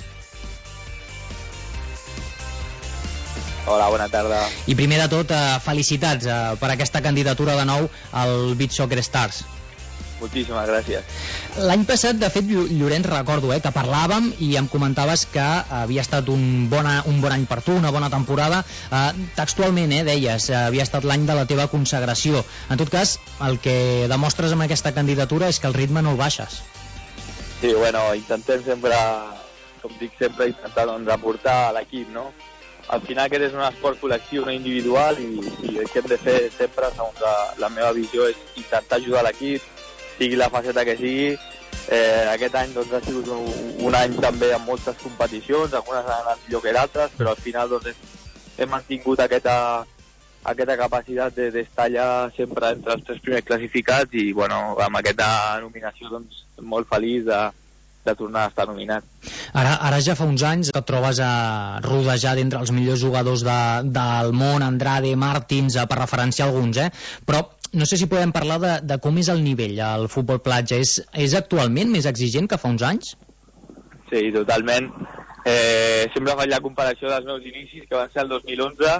Hola, bona tarda. I primer de tot, felicitats per aquesta candidatura de nou al Beach Soccer Stars. Moltíssimes gràcies. L'any passat, de fet, Llorenç, recordo que parlàvem i em comentaves que havia estat un bon any per tu, una bona temporada. Textualment, deies, havia estat l'any de la teva consagració. En tot cas, el que demostres amb aquesta candidatura és que el ritme no el baixes. Sí, bueno, intentem sempre, com dic sempre, doncs, aportar a l'equip, no? Al final aquest és un esport col·lectiu, no individual, i el que hem de fer sempre, segons la meva visió, és intentar ajudar l'equip, sigui la faceta que sigui. Aquest any doncs, ha sigut un any també amb moltes competicions, algunes han anat millor que d'altres, però al final doncs, hem mantingut aquesta capacitat d'estar allà sempre entre els 3 primers classificats i bueno, amb aquesta nominació doncs, molt feliç de tornar a estar nominat. Ara ja fa uns anys que et trobes rodejat entre els millors jugadors del món, Andrade, Martins, per referenciar alguns, però no sé si podem parlar de com és el nivell al futbol platja. És actualment més exigent que fa uns anys? Sí, totalment. Sempre faig la comparació dels meus inicis, que van ser el 2011.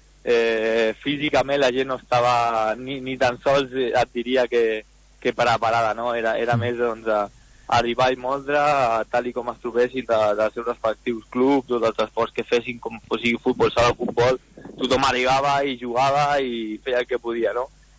Físicament la gent no estava ni tan sols, et diria que parada, no? Era més, doncs, arribar i moldre, tal com es trobessin dels seus respectius clubs o dels esports que fessin, com sigui futbol, sala o futbol, tothom arribava i jugava i feia el que podia, no?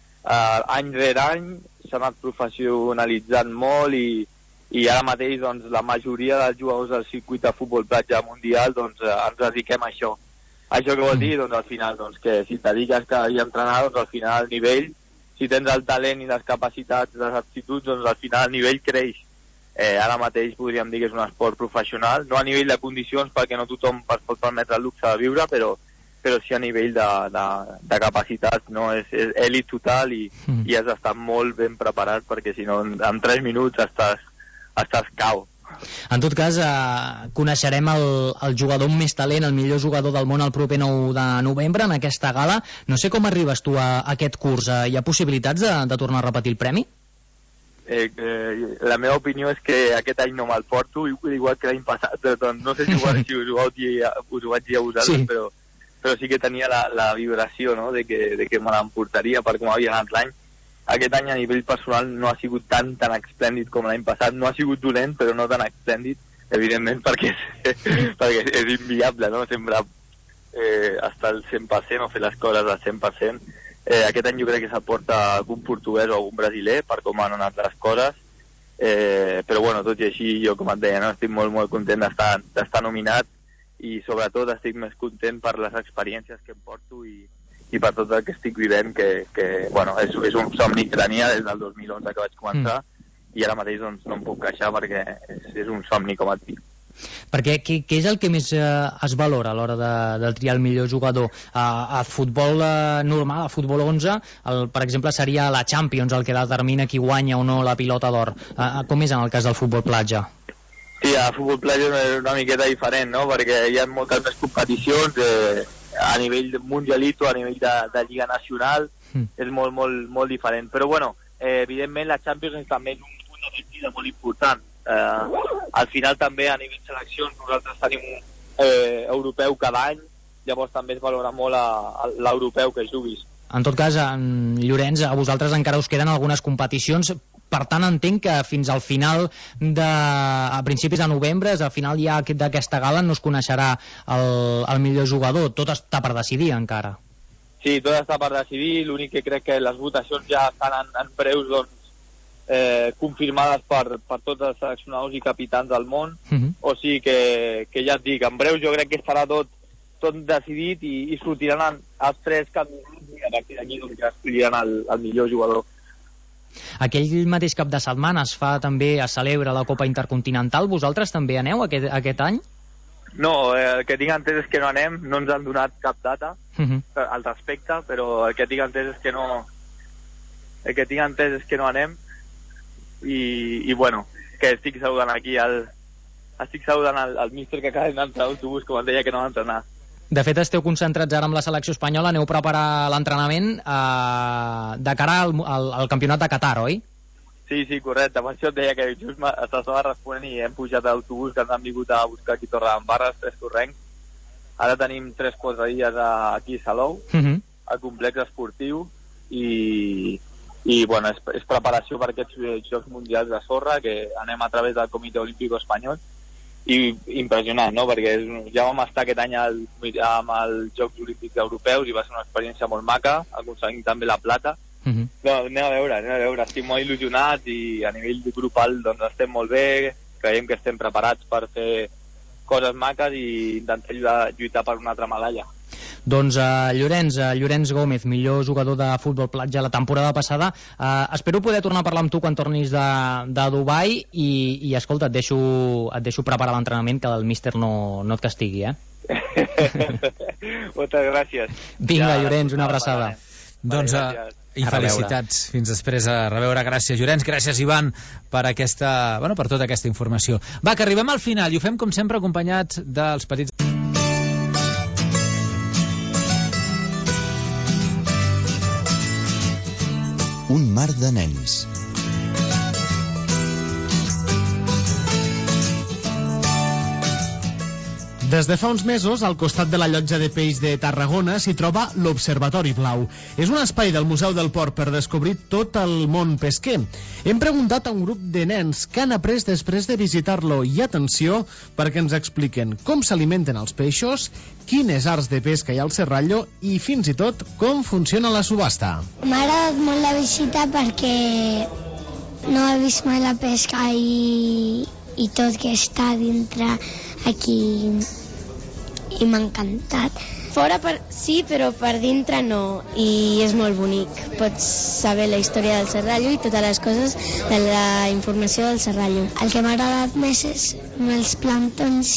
Any rere any s'ha anat professionalitzant molt i ara mateix doncs, la majoria dels jugadors del circuit de futbol platja mundial doncs, ens dediquem a això. Això què vol dir? Doncs al final, doncs, que si et dediques a entrenar, doncs al final el nivell, si tens el talent i les capacitats, les aptituds, doncs al final el nivell creix. Ara mateix podríem dir que és un esport professional, no a nivell de condicions perquè no tothom es pot permetre el luxe de viure, però sí a nivell de capacitats, no? És èlit total i has d'estar molt ben preparat perquè si no en 3 minuts estàs cau. En tot cas, coneixerem el jugador amb més talent, el millor jugador del món el proper 9 de novembre en aquesta gala. No sé com arribes tu a aquest curs. Hi ha possibilitats de tornar a repetir el premi? La meva opinió és que aquest any no me'l porto, igual que l'any passat, doncs no sé si us ho vaig dir a vosaltres, sí. Però sí que tenia la vibració, no?, de que me l'emportaria per com havia anat l'any, aquest any a nivell personal no ha sigut tan esplèndid com l'any passat. No ha sigut dolent, però no tan esplèndid, evidentment, perquè és inviable, no? Sempre estar al 100% o fer les coses al 100%. Aquest any jo crec que s'aporta algun portuguès o algun brasiler per com han anat les coses, però bueno, tot i així jo, com et deia, no? Estic molt, molt content d'estar nominat i sobretot estic més content per les experiències que em porto i per tot el que estic vivent, que bueno, és un somni que tenia des del 2011 que vaig començar i ara mateix doncs, no em puc queixar perquè és un somni, com et dic. Perquè què és el que més es valora a l'hora de triar el millor jugador? A futbol normal, a futbol 11, per exemple, seria la Champions el que determina qui guanya o no la pilota d'or. Com és en el cas del futbol platja? Sí, a futbol platja és una miqueta diferent, no? Perquè hi ha moltes més competicions a nivell mundialit o a nivell de Lliga Nacional, és molt, molt, molt diferent. Però bueno, evidentment la Champions també és un punt de partida molt important. Al final també a nivell seleccions nosaltres tenim europeu cada any, llavors també es valora molt l'europeu que juguis. En tot cas, Llorenç, a vosaltres encara us queden algunes competicions, per tant entenc que fins al final a principis de novembre, a final ja d'aquesta gala no es coneixerà el millor jugador, tot està per decidir encara. Sí, tot està per decidir, l'únic que crec que les votacions ja estan en breus, doncs confirmades per tots els seleccionadors i capitans del món, o sigui que ja et dic, en breu jo crec que estarà tot decidit i sortiran els 3 candidats i a partir d'aquí doncs, ja escolliran el millor jugador. Aquell mateix cap de setmana es celebra la Copa Intercontinental. Vosaltres també aneu aquest any? No, el que tinc entès és que no anem, no ens han donat cap data al respecte, però el que tinc entès és que no anem. I bueno, que estic saludant aquí el míster que acaba d'entrar a l'autobús, com em deia que no va entrenar. De fet, esteu concentrats ara amb la selecció espanyola, aneu a preparar l'entrenament de cara al campionat de Qatar, oi? Sí, correcte, per això et deia que just s'estava responent i hem pujat a l'autobús que ens han vingut a buscar aquí a Torredembarra, 3 sorrencs. Ara tenim 3-4 dies aquí a Salou, al complex esportiu, i bueno, és preparació per aquests Jocs Mundials de sorra que anem a través del Comitè Olímpic Espanyol i impressionant, no? Perquè ja vam estar aquest any amb els Jocs Olímpics Europeus i va ser una experiència molt maca, aconseguint també la plata. No, anem a veure, estic molt il·lusionat i a nivell grupal doncs estem molt bé, creiem que estem preparats per fer coses maques i intentar lluitar per una altra medalla. Doncs Llorenç Gómez, millor jugador de futbol platja la temporada passada. Espero poder tornar a parlar amb tu quan tornis de Dubai i escolta, et deixo preparar l'entrenament, que el míster no et castigui, Moltes gràcies. Vinga, Llorenç, una abraçada. Doncs i felicitats. Fins després, a reveure. Gràcies, Llorenç. Gràcies, Ivan, per tota aquesta informació. Va, que arribem al final i ho fem com sempre acompanyats dels petits... Un mar de nens. Des de fa uns mesos, al costat de la llotja de peix de Tarragona, s'hi troba l'Observatori Blau. És un espai del Museu del Port per descobrir tot el món pesquer. Hem preguntat a un grup de nens que han après després de visitar-lo i, atenció, perquè ens expliquen com s'alimenten els peixos, quines arts de pesca hi ha al Serrallo i, fins i tot, com funciona la subhasta. M'ha agradat molt la visita perquè no he vist mai la pesca i tot que està dintre aquí i m'ha encantat. Fora sí, però per dintre no, i és molt bonic. Pots saber la història del Serrallo i totes les coses de la informació del Serrallo. El que m'ha agradat més és els plànctons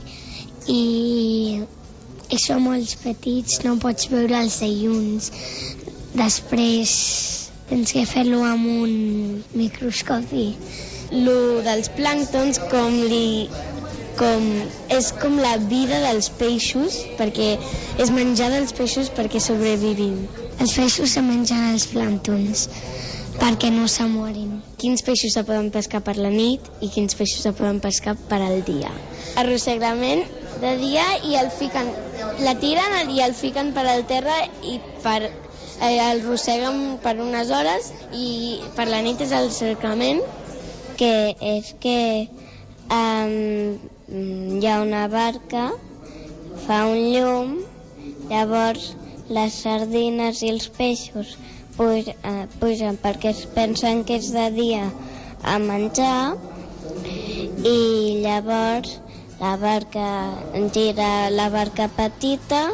i són molt petits, no pots veure els dilluns. Després tens que fer-lo amb un microscopi. Lo dels plànctons és com la vida dels peixos, perquè és menjar dels peixos perquè sobrevivim. Els peixos se mengen els plànctons perquè no se morin. Quins peixos se poden pescar per la nit i quins peixos se poden pescar per al dia. Arrossegament de dia i la tiren i el fiquen per al terra i per el rosseguen per unes hores i per la nit és el cercament, que és que hi ha una barca, fa un llum, llavors les sardines i els peixos pugen perquè es pensen que és de dia a menjar i llavors la barca petita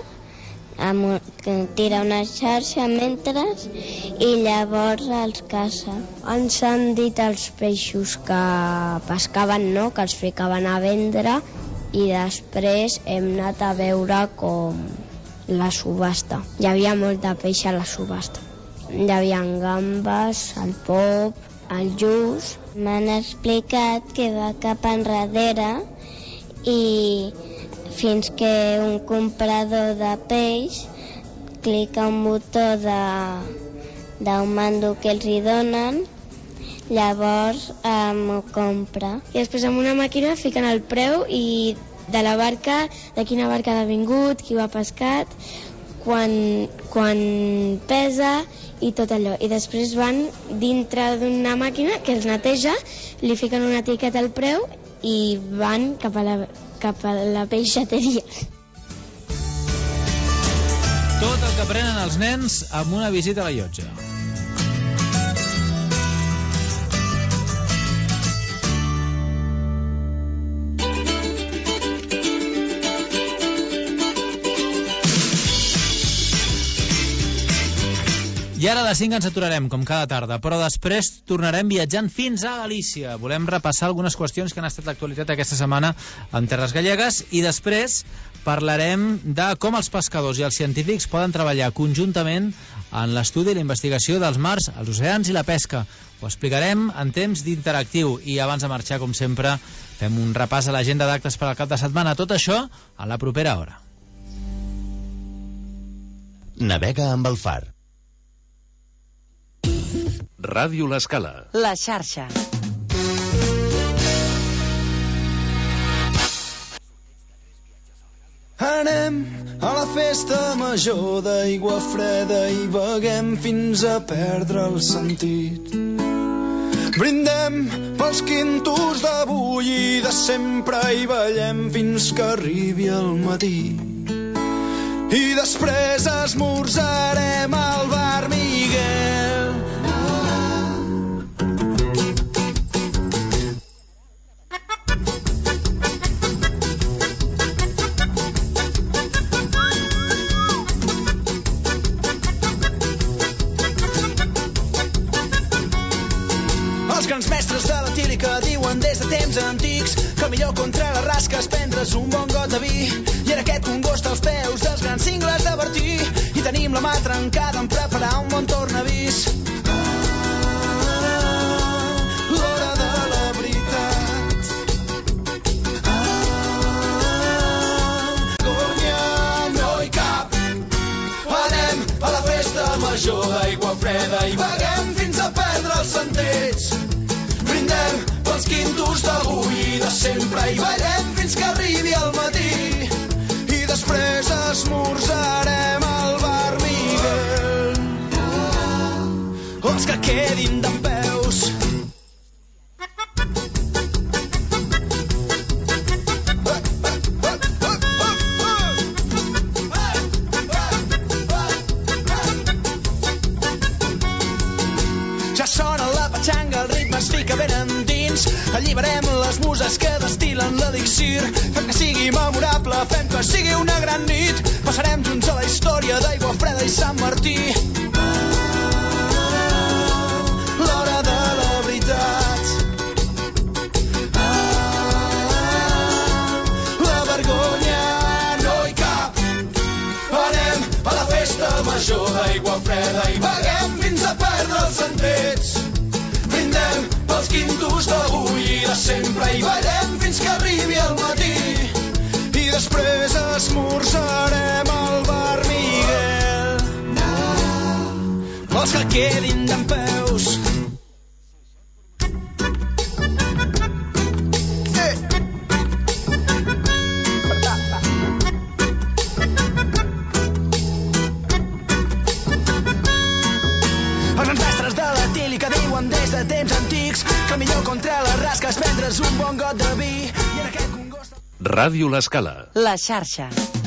tira una xarxa mentre i llavors els caça. Ens han dit els peixos que pescaven, no?, que els ficaven a vendre i després hem anat a veure com la subhasta. Hi havia molt de peix a la subhasta. Hi havia gambes, el pop, el lluç. M'han explicat que va cap enrere i fins que un comprador de peix clica un botó d'un mando que els hi donen, llavors m'ho compra. I després amb una màquina fiquen el preu i de la barca, de quina barca ha vingut, qui ho ha pescat, quan pesa i tot allò. I després van dintre d'una màquina que els neteja, li fiquen una etiqueta al preu i van cap a la peixateria. Tot el que aprenen els nens amb una visita a la llotja. I ara a les 5 ens aturarem, com cada tarda, però després tornarem viatjant fins a Galícia. Volem repassar algunes qüestions que han estat d'actualitat aquesta setmana en terres gallegues i després parlarem de com els pescadors i els científics poden treballar conjuntament en l'estudi i la investigació dels mars, els oceans i la pesca. Ho explicarem en temps d'interactiu i abans de marxar, com sempre, fem un repàs a l'agenda d'actes per al cap de setmana. Tot això a la propera hora. Navega amb el far. Ràdio L'Escala. La xarxa. Anem a la festa major d'Aigua Freda i beguem fins a perdre el sentit. Brindem pels quintos d'avui i de sempre i ballem fins que arribi el matí. I després esmorzarem al bar Miguel. Els grans mestres de la tílica diuen des de temps antics que el millor contra la rasca és prendre's un bon got de vi. I en aquest congost als peus dels grans cingles de Bertí i tenim la mà trencada en preparar un bon tornavís. L'hora de la veritat. Vergonya no hi cap. Anem a la festa major d'Aigua Freda i beguem fins a perdre els sentits. Brindem pels quintos d'avui i de sempre i ballem fins que arribi el matí. I després esmorzarem al bar Miguel. Els que quedin dempeus. Ja sona la patxanga, el ritme es fica ben endins. Alliberem les muses que destil·len l'elixir. Fem que sigui memorable, fem que sigui una gran nit. Passarem junts a la història d'Aigua Freda i Sant Martí. L'hora de la veritat. La vergonya no hi cap. Anem a la festa major d'Aigua Freda i beguem fins a perdre els sentits. Brindem pels quintos d'avui i de sempre i ballem fins que arribi el matí. I després esmorzarem al bar Miguel. Els que quedin dempeus. tindràs un bon got de vi i en aquest congost... Ràdio L'Escala. La xarxa.